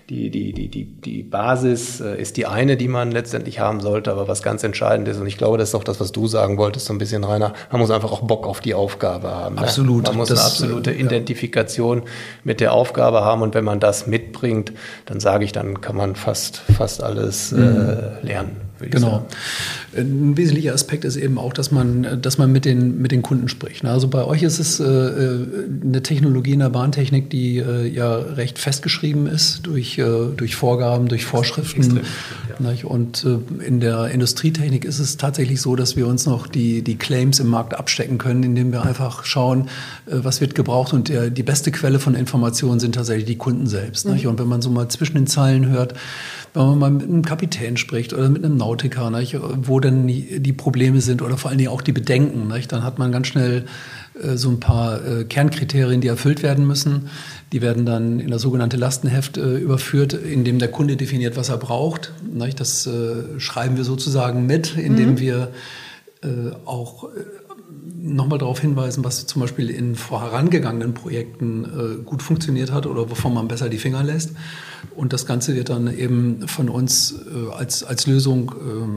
die Basis ist die eine, die man letztendlich haben sollte, aber was ganz entscheidend ist, und ich glaube, das ist auch das, was du sagen wolltest, so ein bisschen, Rainer, man muss einfach auch Bock auf die Aufgabe haben.
Absolut.
Ne? Man muss eine absolute Identifikation mit der Aufgabe haben, und wenn man das mitbringt, dann sage ich, dann kann man fast alles lernen.
Genau. Ein wesentlicher Aspekt ist eben auch, dass man mit den Kunden spricht. Also bei euch ist es eine Technologie in der Bahntechnik, die ja recht festgeschrieben ist durch Vorgaben, durch Vorschriften. Ja. Und in der Industrietechnik ist es tatsächlich so, dass wir uns noch die Claims im Markt abstecken können, indem wir einfach schauen, was wird gebraucht. Und die beste Quelle von Informationen sind tatsächlich die Kunden selbst. Mhm. Und wenn man so mal zwischen den Zeilen hört, wenn man mal mit einem Kapitän spricht oder mit einem Nautiker, wo denn die Probleme sind oder vor allen Dingen auch die Bedenken, dann hat man ganz schnell so ein paar Kernkriterien, die erfüllt werden müssen. Die werden dann in das sogenannte Lastenheft überführt, in dem der Kunde definiert, was er braucht. Das schreiben wir sozusagen mit, indem wir auch nochmal darauf hinweisen, was zum Beispiel in vorangegangenen Projekten gut funktioniert hat oder wovon man besser die Finger lässt. Und das Ganze wird dann eben von uns als Lösung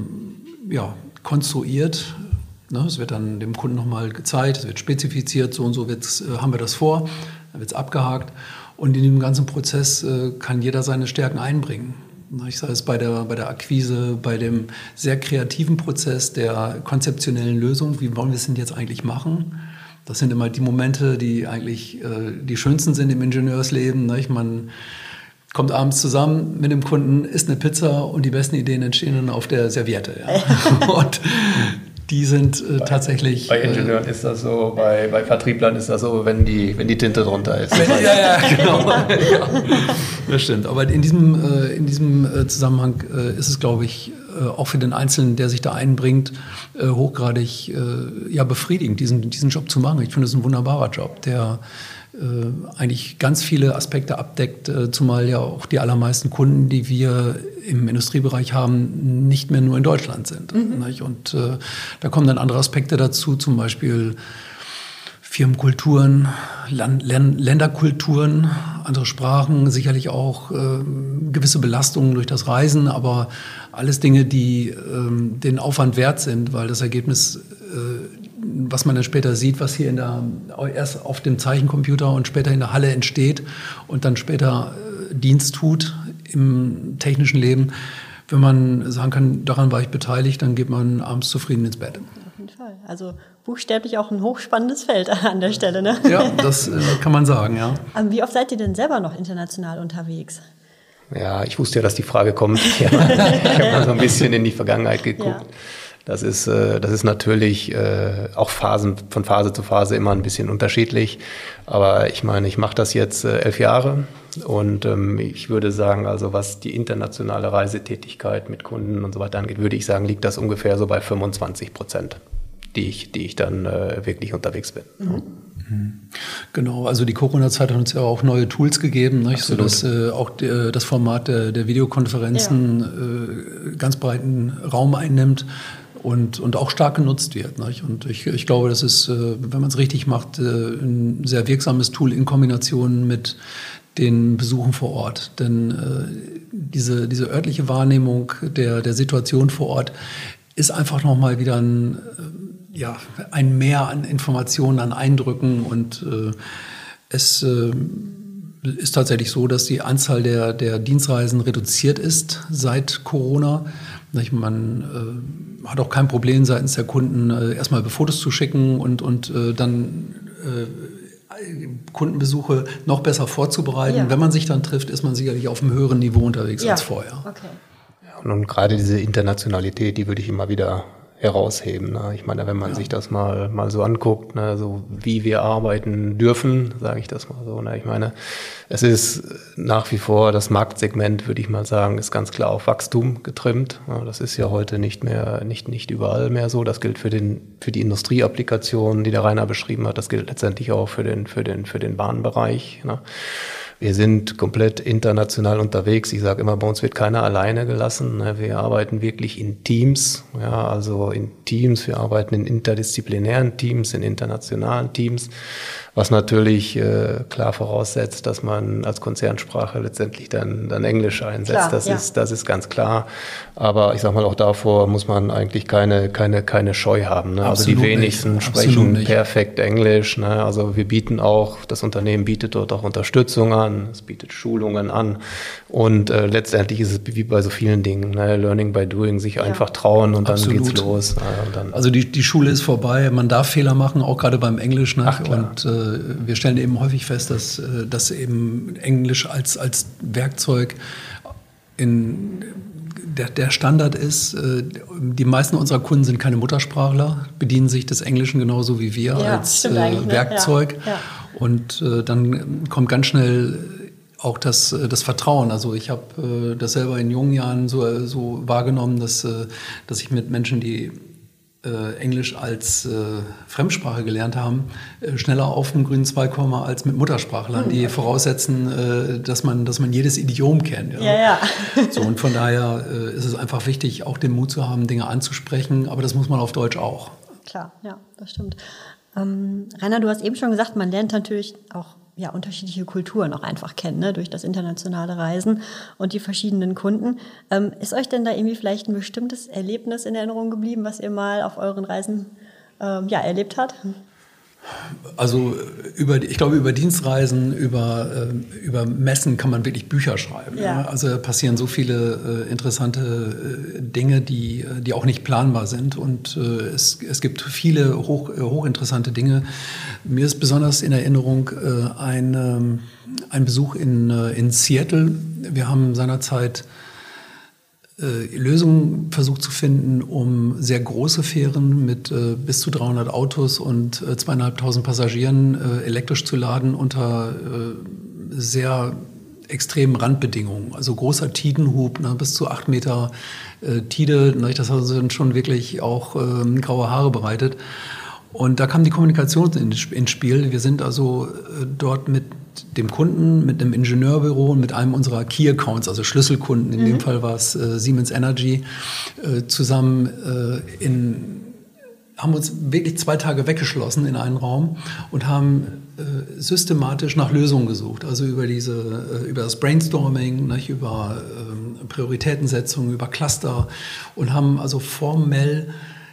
konstruiert. Es wird dann dem Kunden nochmal gezeigt, es wird spezifiziert, so und so haben wir das vor, dann wird es abgehakt. Und in dem ganzen Prozess kann jeder seine Stärken einbringen. Ich sage es bei der Akquise, bei dem sehr kreativen Prozess der konzeptionellen Lösung. Wie wollen wir es denn jetzt eigentlich machen? Das sind immer die Momente, die eigentlich die schönsten sind im Ingenieursleben. Man kommt abends zusammen mit dem Kunden, isst eine Pizza und die besten Ideen entstehen dann auf der Serviette. Ja. Und die sind tatsächlich...
Bei Ingenieuren ist das so, bei Vertrieblern ist das so, wenn die Tinte drunter ist.
Ja, genau. Ja, das stimmt. Aber in diesem Zusammenhang ist es, glaube ich, auch für den Einzelnen, der sich da einbringt, hochgradig befriedigend, diesen Job zu machen. Ich finde es ein wunderbarer Job, der eigentlich ganz viele Aspekte abdeckt, zumal ja auch die allermeisten Kunden, die wir im Industriebereich haben, nicht mehr nur in Deutschland sind. Mhm. Und da kommen dann andere Aspekte dazu, zum Beispiel Firmenkulturen, Länderkulturen, andere Sprachen, sicherlich auch gewisse Belastungen durch das Reisen, aber alles Dinge, die den Aufwand wert sind, weil das Ergebnis, was man dann später sieht, was hier erst auf dem Zeichencomputer und später in der Halle entsteht und dann später Dienst tut im technischen Leben. Wenn man sagen kann, daran war ich beteiligt, dann geht man abends zufrieden ins Bett.
Auf jeden Fall. Also buchstäblich auch ein hochspannendes Feld an der Stelle, ne?
Ja, das kann man sagen, ja.
Wie oft seid ihr denn selber noch international unterwegs?
Ja, ich wusste ja, dass die Frage kommt. Ich habe mal so ein bisschen in die Vergangenheit geguckt. Ja. Das ist natürlich auch von Phase zu Phase immer ein bisschen unterschiedlich. Aber ich meine, ich mache das jetzt 11 Jahre und ich würde sagen, also was die internationale Reisetätigkeit mit Kunden und so weiter angeht, würde ich sagen, liegt das ungefähr so bei 25%, die ich dann wirklich unterwegs bin.
Mhm.
Genau, also die Corona-Zeit hat uns ja auch neue Tools gegeben, nicht? Sodass auch das Format der Videokonferenzen ganz breiten Raum einnimmt und auch stark genutzt wird. Nicht? Und ich glaube, das ist, wenn man es richtig macht, ein sehr wirksames Tool in Kombination mit den Besuchen vor Ort. Denn diese örtliche Wahrnehmung der Situation vor Ort ist einfach nochmal wieder ein Mehr an Informationen, an Eindrücken und es ist tatsächlich so, dass die Anzahl der Dienstreisen reduziert ist seit Corona. Man hat auch kein Problem seitens der Kunden, erstmal Fotos zu schicken und dann Kundenbesuche noch besser vorzubereiten. Ja. Wenn man sich dann trifft, ist man sicherlich auf einem höheren Niveau unterwegs als vorher.
Okay.
Ja, und gerade diese Internationalität, die würde ich immer wieder herausheben. Ne? Ich meine, wenn man sich das mal so anguckt, ne, so wie wir arbeiten dürfen, sage ich das mal so. Ne? Ich meine, es ist nach wie vor das Marktsegment, würde ich mal sagen, ist ganz klar auf Wachstum getrimmt. Ja, das ist ja heute nicht überall mehr so. Das gilt für die Industrieapplikationen, die der Rainer beschrieben hat. Das gilt letztendlich auch für den Bahnbereich. Ne? Wir sind komplett international unterwegs. Ich sage immer, bei uns wird keiner alleine gelassen. Wir arbeiten wirklich in Teams, ja, also in Teams. Wir arbeiten in interdisziplinären Teams, in internationalen Teams. was natürlich klar voraussetzt, dass man als Konzernsprache letztendlich dann Englisch einsetzt.
Klar,
Das ist ganz klar. Aber ich sag mal, auch davor muss man eigentlich keine Scheu haben. Ne? Also die wenigsten sprechen perfekt Englisch. Ne? Also wir bieten auch, das Unternehmen bietet dort auch Unterstützung an, es bietet Schulungen an. Und letztendlich ist es wie bei so vielen Dingen, ne? Learning by doing, sich einfach trauen und dann geht's los. Und dann
also die Schule ist vorbei, man darf Fehler machen, auch gerade beim Englisch. Ne? Und wir stellen eben häufig fest, dass eben Englisch als Werkzeug der Standard ist. Die meisten unserer Kunden sind keine Muttersprachler, bedienen sich des Englischen genauso wie wir als Werkzeug. Ja. Und dann kommt ganz schnell auch das Vertrauen. Also ich habe das selber in jungen Jahren so wahrgenommen, dass ich mit Menschen, die Englisch als Fremdsprache gelernt haben, schneller auf den grünen Zweig komme als mit Muttersprachlern, die voraussetzen, dass man jedes Idiom kennt. Ja. So, und von daher ist es einfach wichtig, auch den Mut zu haben, Dinge anzusprechen, aber das muss man auf Deutsch auch.
Klar, ja, das stimmt. Rainer, du hast eben schon gesagt, man lernt natürlich auch unterschiedliche Kulturen auch einfach kennen, ne, durch das internationale Reisen und die verschiedenen Kunden. Ist euch denn da irgendwie vielleicht ein bestimmtes Erlebnis in Erinnerung geblieben, was ihr mal auf euren Reisen erlebt habt?
Also ich glaube, über Dienstreisen, über Messen kann man wirklich Bücher schreiben. Ja. Ja? Also passieren so viele interessante Dinge, die auch nicht planbar sind. Und es gibt viele hochinteressante Dinge. Mir ist besonders in Erinnerung ein Besuch in Seattle. Wir haben seinerzeit Lösungen versucht zu finden, um sehr große Fähren mit bis zu 300 Autos und 2.500 Passagieren elektrisch zu laden unter sehr extremen Randbedingungen. Also großer Tidenhub, bis zu 8 Meter Tide, das hat schon wirklich auch graue Haare bereitet. Und da kam die Kommunikation ins Spiel. Wir sind also dort mit dem Kunden, mit einem Ingenieurbüro und mit einem unserer Key Accounts, also Schlüsselkunden, in dem Fall war es Siemens Energy, zusammen haben uns wirklich 2 Tage weggeschlossen in einen Raum und haben systematisch nach Lösungen gesucht. Also über das Brainstorming, über Prioritätensetzung, über Cluster und haben also formell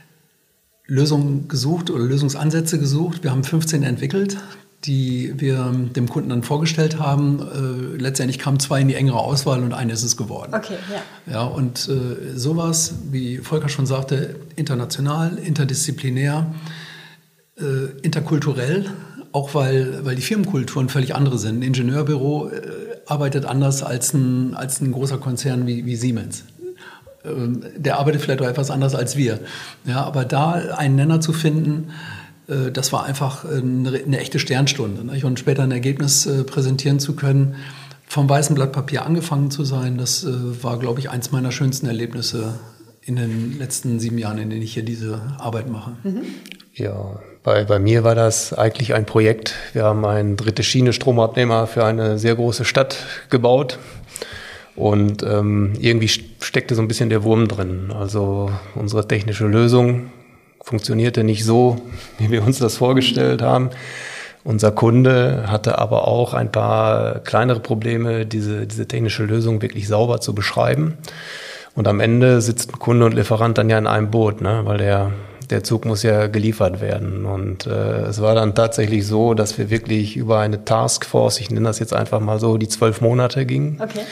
Lösungen gesucht oder Lösungsansätze gesucht. Wir haben 15 entwickelt, die wir dem Kunden dann vorgestellt haben. Letztendlich kamen 2 in die engere Auswahl und eine ist es geworden. Okay, ja. Ja, und sowas, wie Volker schon sagte, international, interdisziplinär, interkulturell, auch weil die Firmenkulturen völlig andere sind. Ein Ingenieurbüro arbeitet anders als ein großer Konzern wie Siemens. Der arbeitet vielleicht auch etwas anders als wir. Ja, aber da einen Nenner zu finden, das war einfach eine echte Sternstunde. Nicht? Und später ein Ergebnis präsentieren zu können, vom weißen Blatt Papier angefangen zu sein, das war, glaube ich, eins meiner schönsten Erlebnisse in den letzten 7 Jahren, in denen ich hier diese Arbeit mache. Mhm.
Ja, bei mir war das eigentlich ein Projekt. Wir haben einen 3. Schiene-Stromabnehmer für eine sehr große Stadt gebaut. Und irgendwie steckte so ein bisschen der Wurm drin. Also unsere technische Lösung funktionierte nicht so, wie wir uns das vorgestellt haben. Unser Kunde hatte aber auch ein paar kleinere Probleme, diese technische Lösung wirklich sauber zu beschreiben. Und am Ende sitzt Kunde und Lieferant dann ja in einem Boot, ne? Weil der Zug muss ja geliefert werden. Und es war dann tatsächlich so, dass wir wirklich über eine Taskforce, ich nenne das jetzt einfach mal so, die 12 Monate ging. Okay.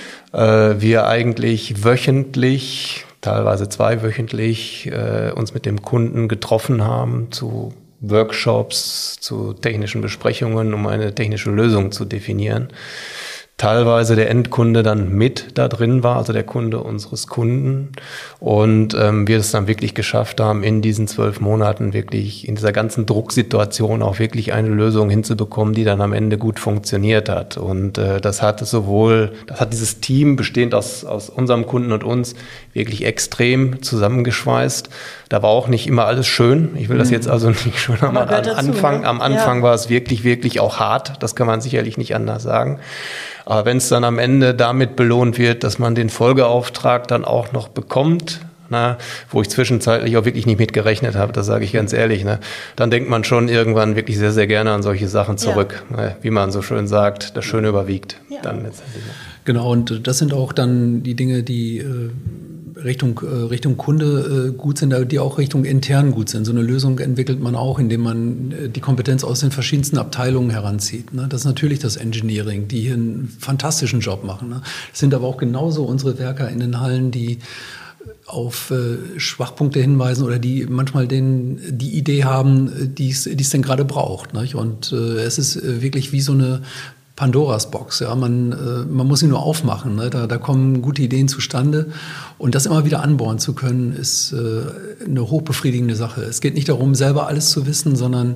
Wir eigentlich wöchentlich, teilweise 2-wöchentlich, uns mit dem Kunden getroffen haben zu Workshops, zu technischen Besprechungen, um eine technische Lösung zu definieren. Teilweise der Endkunde dann mit da drin war, also der Kunde unseres Kunden. Und wir es dann wirklich geschafft haben, in diesen 12 Monaten wirklich in dieser ganzen Drucksituation auch wirklich eine Lösung hinzubekommen, die dann am Ende gut funktioniert hat. Und das hat dieses Team bestehend aus unserem Kunden und uns wirklich extrem zusammengeschweißt. Da war auch nicht immer alles schön. Ich will das jetzt also nicht schon am Anfang. Am Anfang war es wirklich, wirklich auch hart. Das kann man sicherlich nicht anders sagen. Aber wenn es dann am Ende damit belohnt wird, dass man den Folgeauftrag dann auch noch bekommt, wo ich zwischenzeitlich auch wirklich nicht mit gerechnet habe, das sage ich ganz ehrlich, dann denkt man schon irgendwann wirklich sehr, sehr gerne an solche Sachen zurück. Wie man so schön sagt, das Schöne überwiegt dann letztendlich.
Genau, und das sind auch dann die Dinge, die Richtung Kunde gut sind, die auch Richtung intern gut sind. So eine Lösung entwickelt man auch, indem man die Kompetenz aus den verschiedensten Abteilungen heranzieht. Das ist natürlich das Engineering, die hier einen fantastischen Job machen. Das sind aber auch genauso unsere Werker in den Hallen, die auf Schwachpunkte hinweisen oder die manchmal die Idee haben, die es denn gerade braucht. Und es ist wirklich wie so eine Pandoras Box. Ja, man muss sie nur aufmachen. Da kommen gute Ideen zustande. Und das immer wieder anbohren zu können, ist eine hochbefriedigende Sache. Es geht nicht darum, selber alles zu wissen, sondern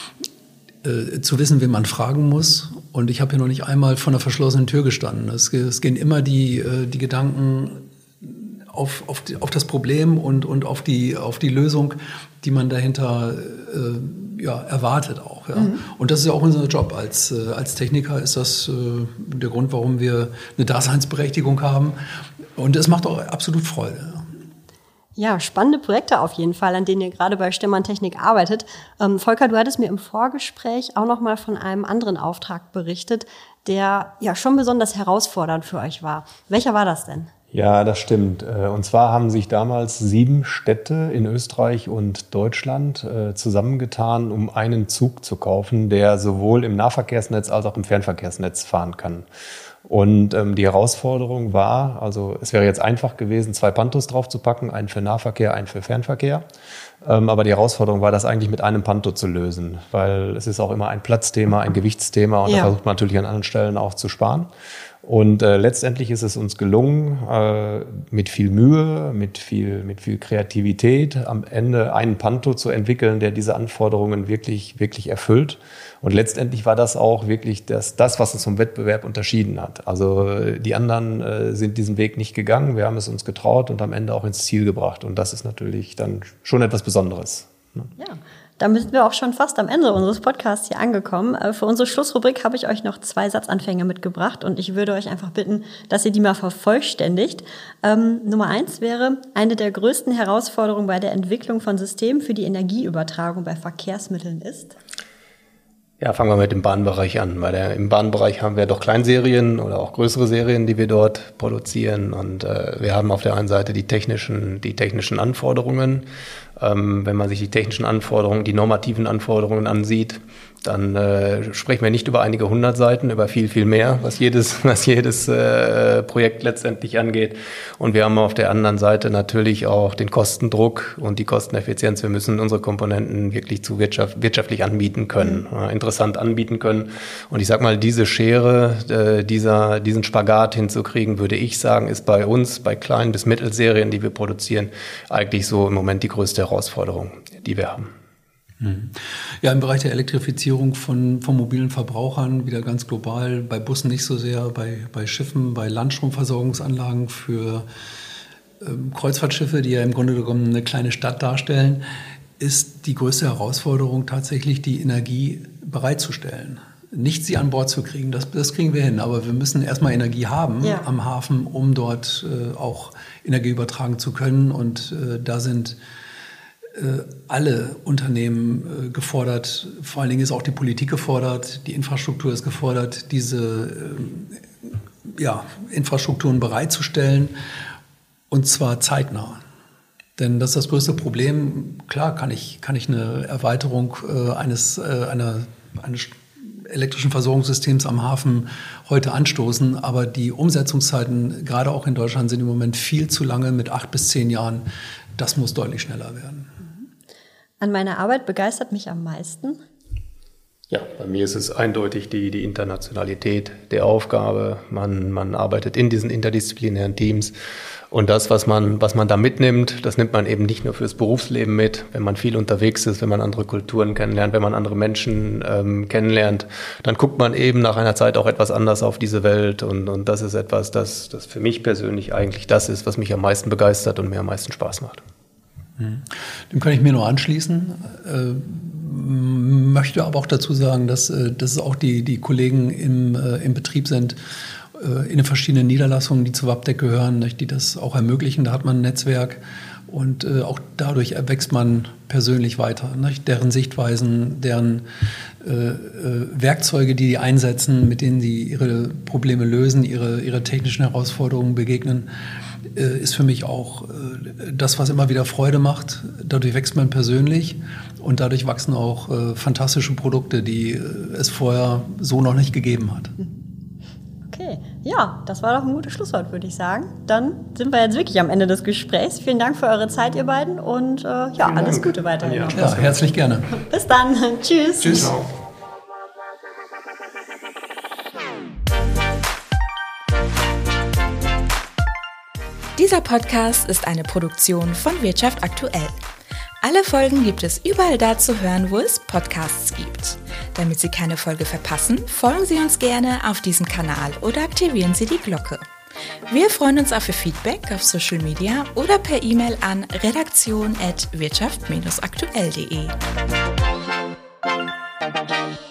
zu wissen, wen man fragen muss. Und ich habe hier noch nicht einmal vor einer verschlossenen Tür gestanden. Es gehen immer die Gedanken auf das Problem und auf die Lösung, die man dahinter erwartet auch. Ja. Und das ist ja auch unser Job. Als Techniker ist das der Grund, warum wir eine Daseinsberechtigung haben. Und es macht auch absolut Freude.
Ja, spannende Projekte auf jeden Fall, an denen ihr gerade bei Stemmern Technik arbeitet. Volker, du hattest mir im Vorgespräch auch noch mal von einem anderen Auftrag berichtet, der ja schon besonders herausfordernd für euch war. Welcher war das denn?
Ja, das stimmt. Und zwar haben sich damals 7 Städte in Österreich und Deutschland zusammengetan, um einen Zug zu kaufen, der sowohl im Nahverkehrsnetz als auch im Fernverkehrsnetz fahren kann. Und die Herausforderung war, also es wäre jetzt einfach gewesen, 2 Pantos draufzupacken, einen für Nahverkehr, einen für Fernverkehr. Aber die Herausforderung war, das eigentlich mit einem Panto zu lösen, weil es ist auch immer ein Platzthema, ein Gewichtsthema und da versucht man natürlich an anderen Stellen auch zu sparen. Und letztendlich ist es uns gelungen, mit viel Mühe, mit viel Kreativität am Ende einen Panto zu entwickeln, der diese Anforderungen wirklich erfüllt. Und letztendlich war das auch wirklich das, was uns vom Wettbewerb unterschieden hat. Also die anderen sind diesen Weg nicht gegangen, wir haben es uns getraut und am Ende auch ins Ziel gebracht. Und das ist natürlich dann schon etwas Besonderes.
Ja. Damit sind wir auch schon fast am Ende unseres Podcasts hier angekommen. Für unsere Schlussrubrik habe ich euch noch 2 Satzanfänge mitgebracht und ich würde euch einfach bitten, dass ihr die mal vervollständigt. Nummer 1 wäre, eine der größten Herausforderungen bei der Entwicklung von Systemen für die Energieübertragung bei Verkehrsmitteln ist?
Ja, fangen wir mit dem Bahnbereich an, weil im Bahnbereich haben wir doch Kleinserien oder auch größere Serien, die wir dort produzieren und wir haben auf der einen Seite die technischen Anforderungen. Wenn man sich die technischen Anforderungen, die normativen Anforderungen ansieht, dann sprechen wir nicht über einige 100 Seiten, über viel mehr, was jedes Projekt letztendlich angeht. Und wir haben auf der anderen Seite natürlich auch den Kostendruck und die Kosteneffizienz. Wir müssen unsere Komponenten wirklich wirtschaftlich anbieten können, interessant anbieten können. Und ich sag mal, diese Schere, diesen Spagat hinzukriegen, würde ich sagen, ist bei uns, bei kleinen bis Mittelserien, die wir produzieren, eigentlich so im Moment die größte Herausforderung, die wir haben.
Ja, im Bereich der Elektrifizierung von mobilen Verbrauchern wieder ganz global, bei Bussen nicht so sehr, bei Schiffen, bei Landstromversorgungsanlagen für Kreuzfahrtschiffe, die ja im Grunde genommen eine kleine Stadt darstellen, ist die größte Herausforderung tatsächlich, die Energie bereitzustellen. Nicht sie an Bord zu kriegen, das kriegen wir hin, aber wir müssen erstmal Energie haben am Hafen, um dort auch Energie übertragen zu können und da sind alle Unternehmen gefordert, vor allen Dingen ist auch die Politik gefordert, die Infrastruktur ist gefordert, diese Infrastrukturen bereitzustellen und zwar zeitnah. Denn das ist das größte Problem. Klar kann ich eine Erweiterung eines elektrischen Versorgungssystems am Hafen heute anstoßen, aber die Umsetzungszeiten, gerade auch in Deutschland, sind im Moment viel zu lange mit 8 bis 10 Jahren. Das muss deutlich schneller werden.
An meiner Arbeit begeistert mich am meisten?
Ja, bei mir ist es eindeutig die Internationalität der Aufgabe. Man arbeitet in diesen interdisziplinären Teams. Und das, was man da mitnimmt, das nimmt man eben nicht nur fürs Berufsleben mit. Wenn man viel unterwegs ist, wenn man andere Kulturen kennenlernt, wenn man andere Menschen kennenlernt, dann guckt man eben nach einer Zeit auch etwas anders auf diese Welt. Und das ist etwas, das für mich persönlich eigentlich das ist, was mich am meisten begeistert und mir am meisten Spaß macht.
Dem kann ich mir nur anschließen. Möchte aber auch dazu sagen, dass es auch die Kollegen im Betrieb sind, in den verschiedenen Niederlassungen, die zur WAPDEC gehören, die das auch ermöglichen. Da hat man ein Netzwerk Und auch dadurch wächst man persönlich weiter. Nicht? Deren Sichtweisen, deren Werkzeuge, die einsetzen, mit denen sie ihre Probleme lösen, ihre technischen Herausforderungen begegnen, ist für mich auch das, was immer wieder Freude macht. Dadurch wächst man persönlich und dadurch wachsen auch fantastische Produkte, die es vorher so noch nicht gegeben hat.
Okay, ja, das war doch ein gutes Schlusswort, würde ich sagen. Dann sind wir jetzt wirklich am Ende des Gesprächs. Vielen Dank für eure Zeit, ihr beiden, und alles Gute weiterhin.
Ja, herzlich gerne.
Bis dann. Tschüss.
Tschüss.
Ciao.
Dieser Podcast ist eine Produktion von Wirtschaft aktuell. Alle Folgen gibt es überall da zu hören, wo es Podcasts gibt. Damit Sie keine Folge verpassen, folgen Sie uns gerne auf diesem Kanal oder aktivieren Sie die Glocke. Wir freuen uns auf Ihr Feedback auf Social Media oder per E-Mail an redaktion@wirtschaft-aktuell.de.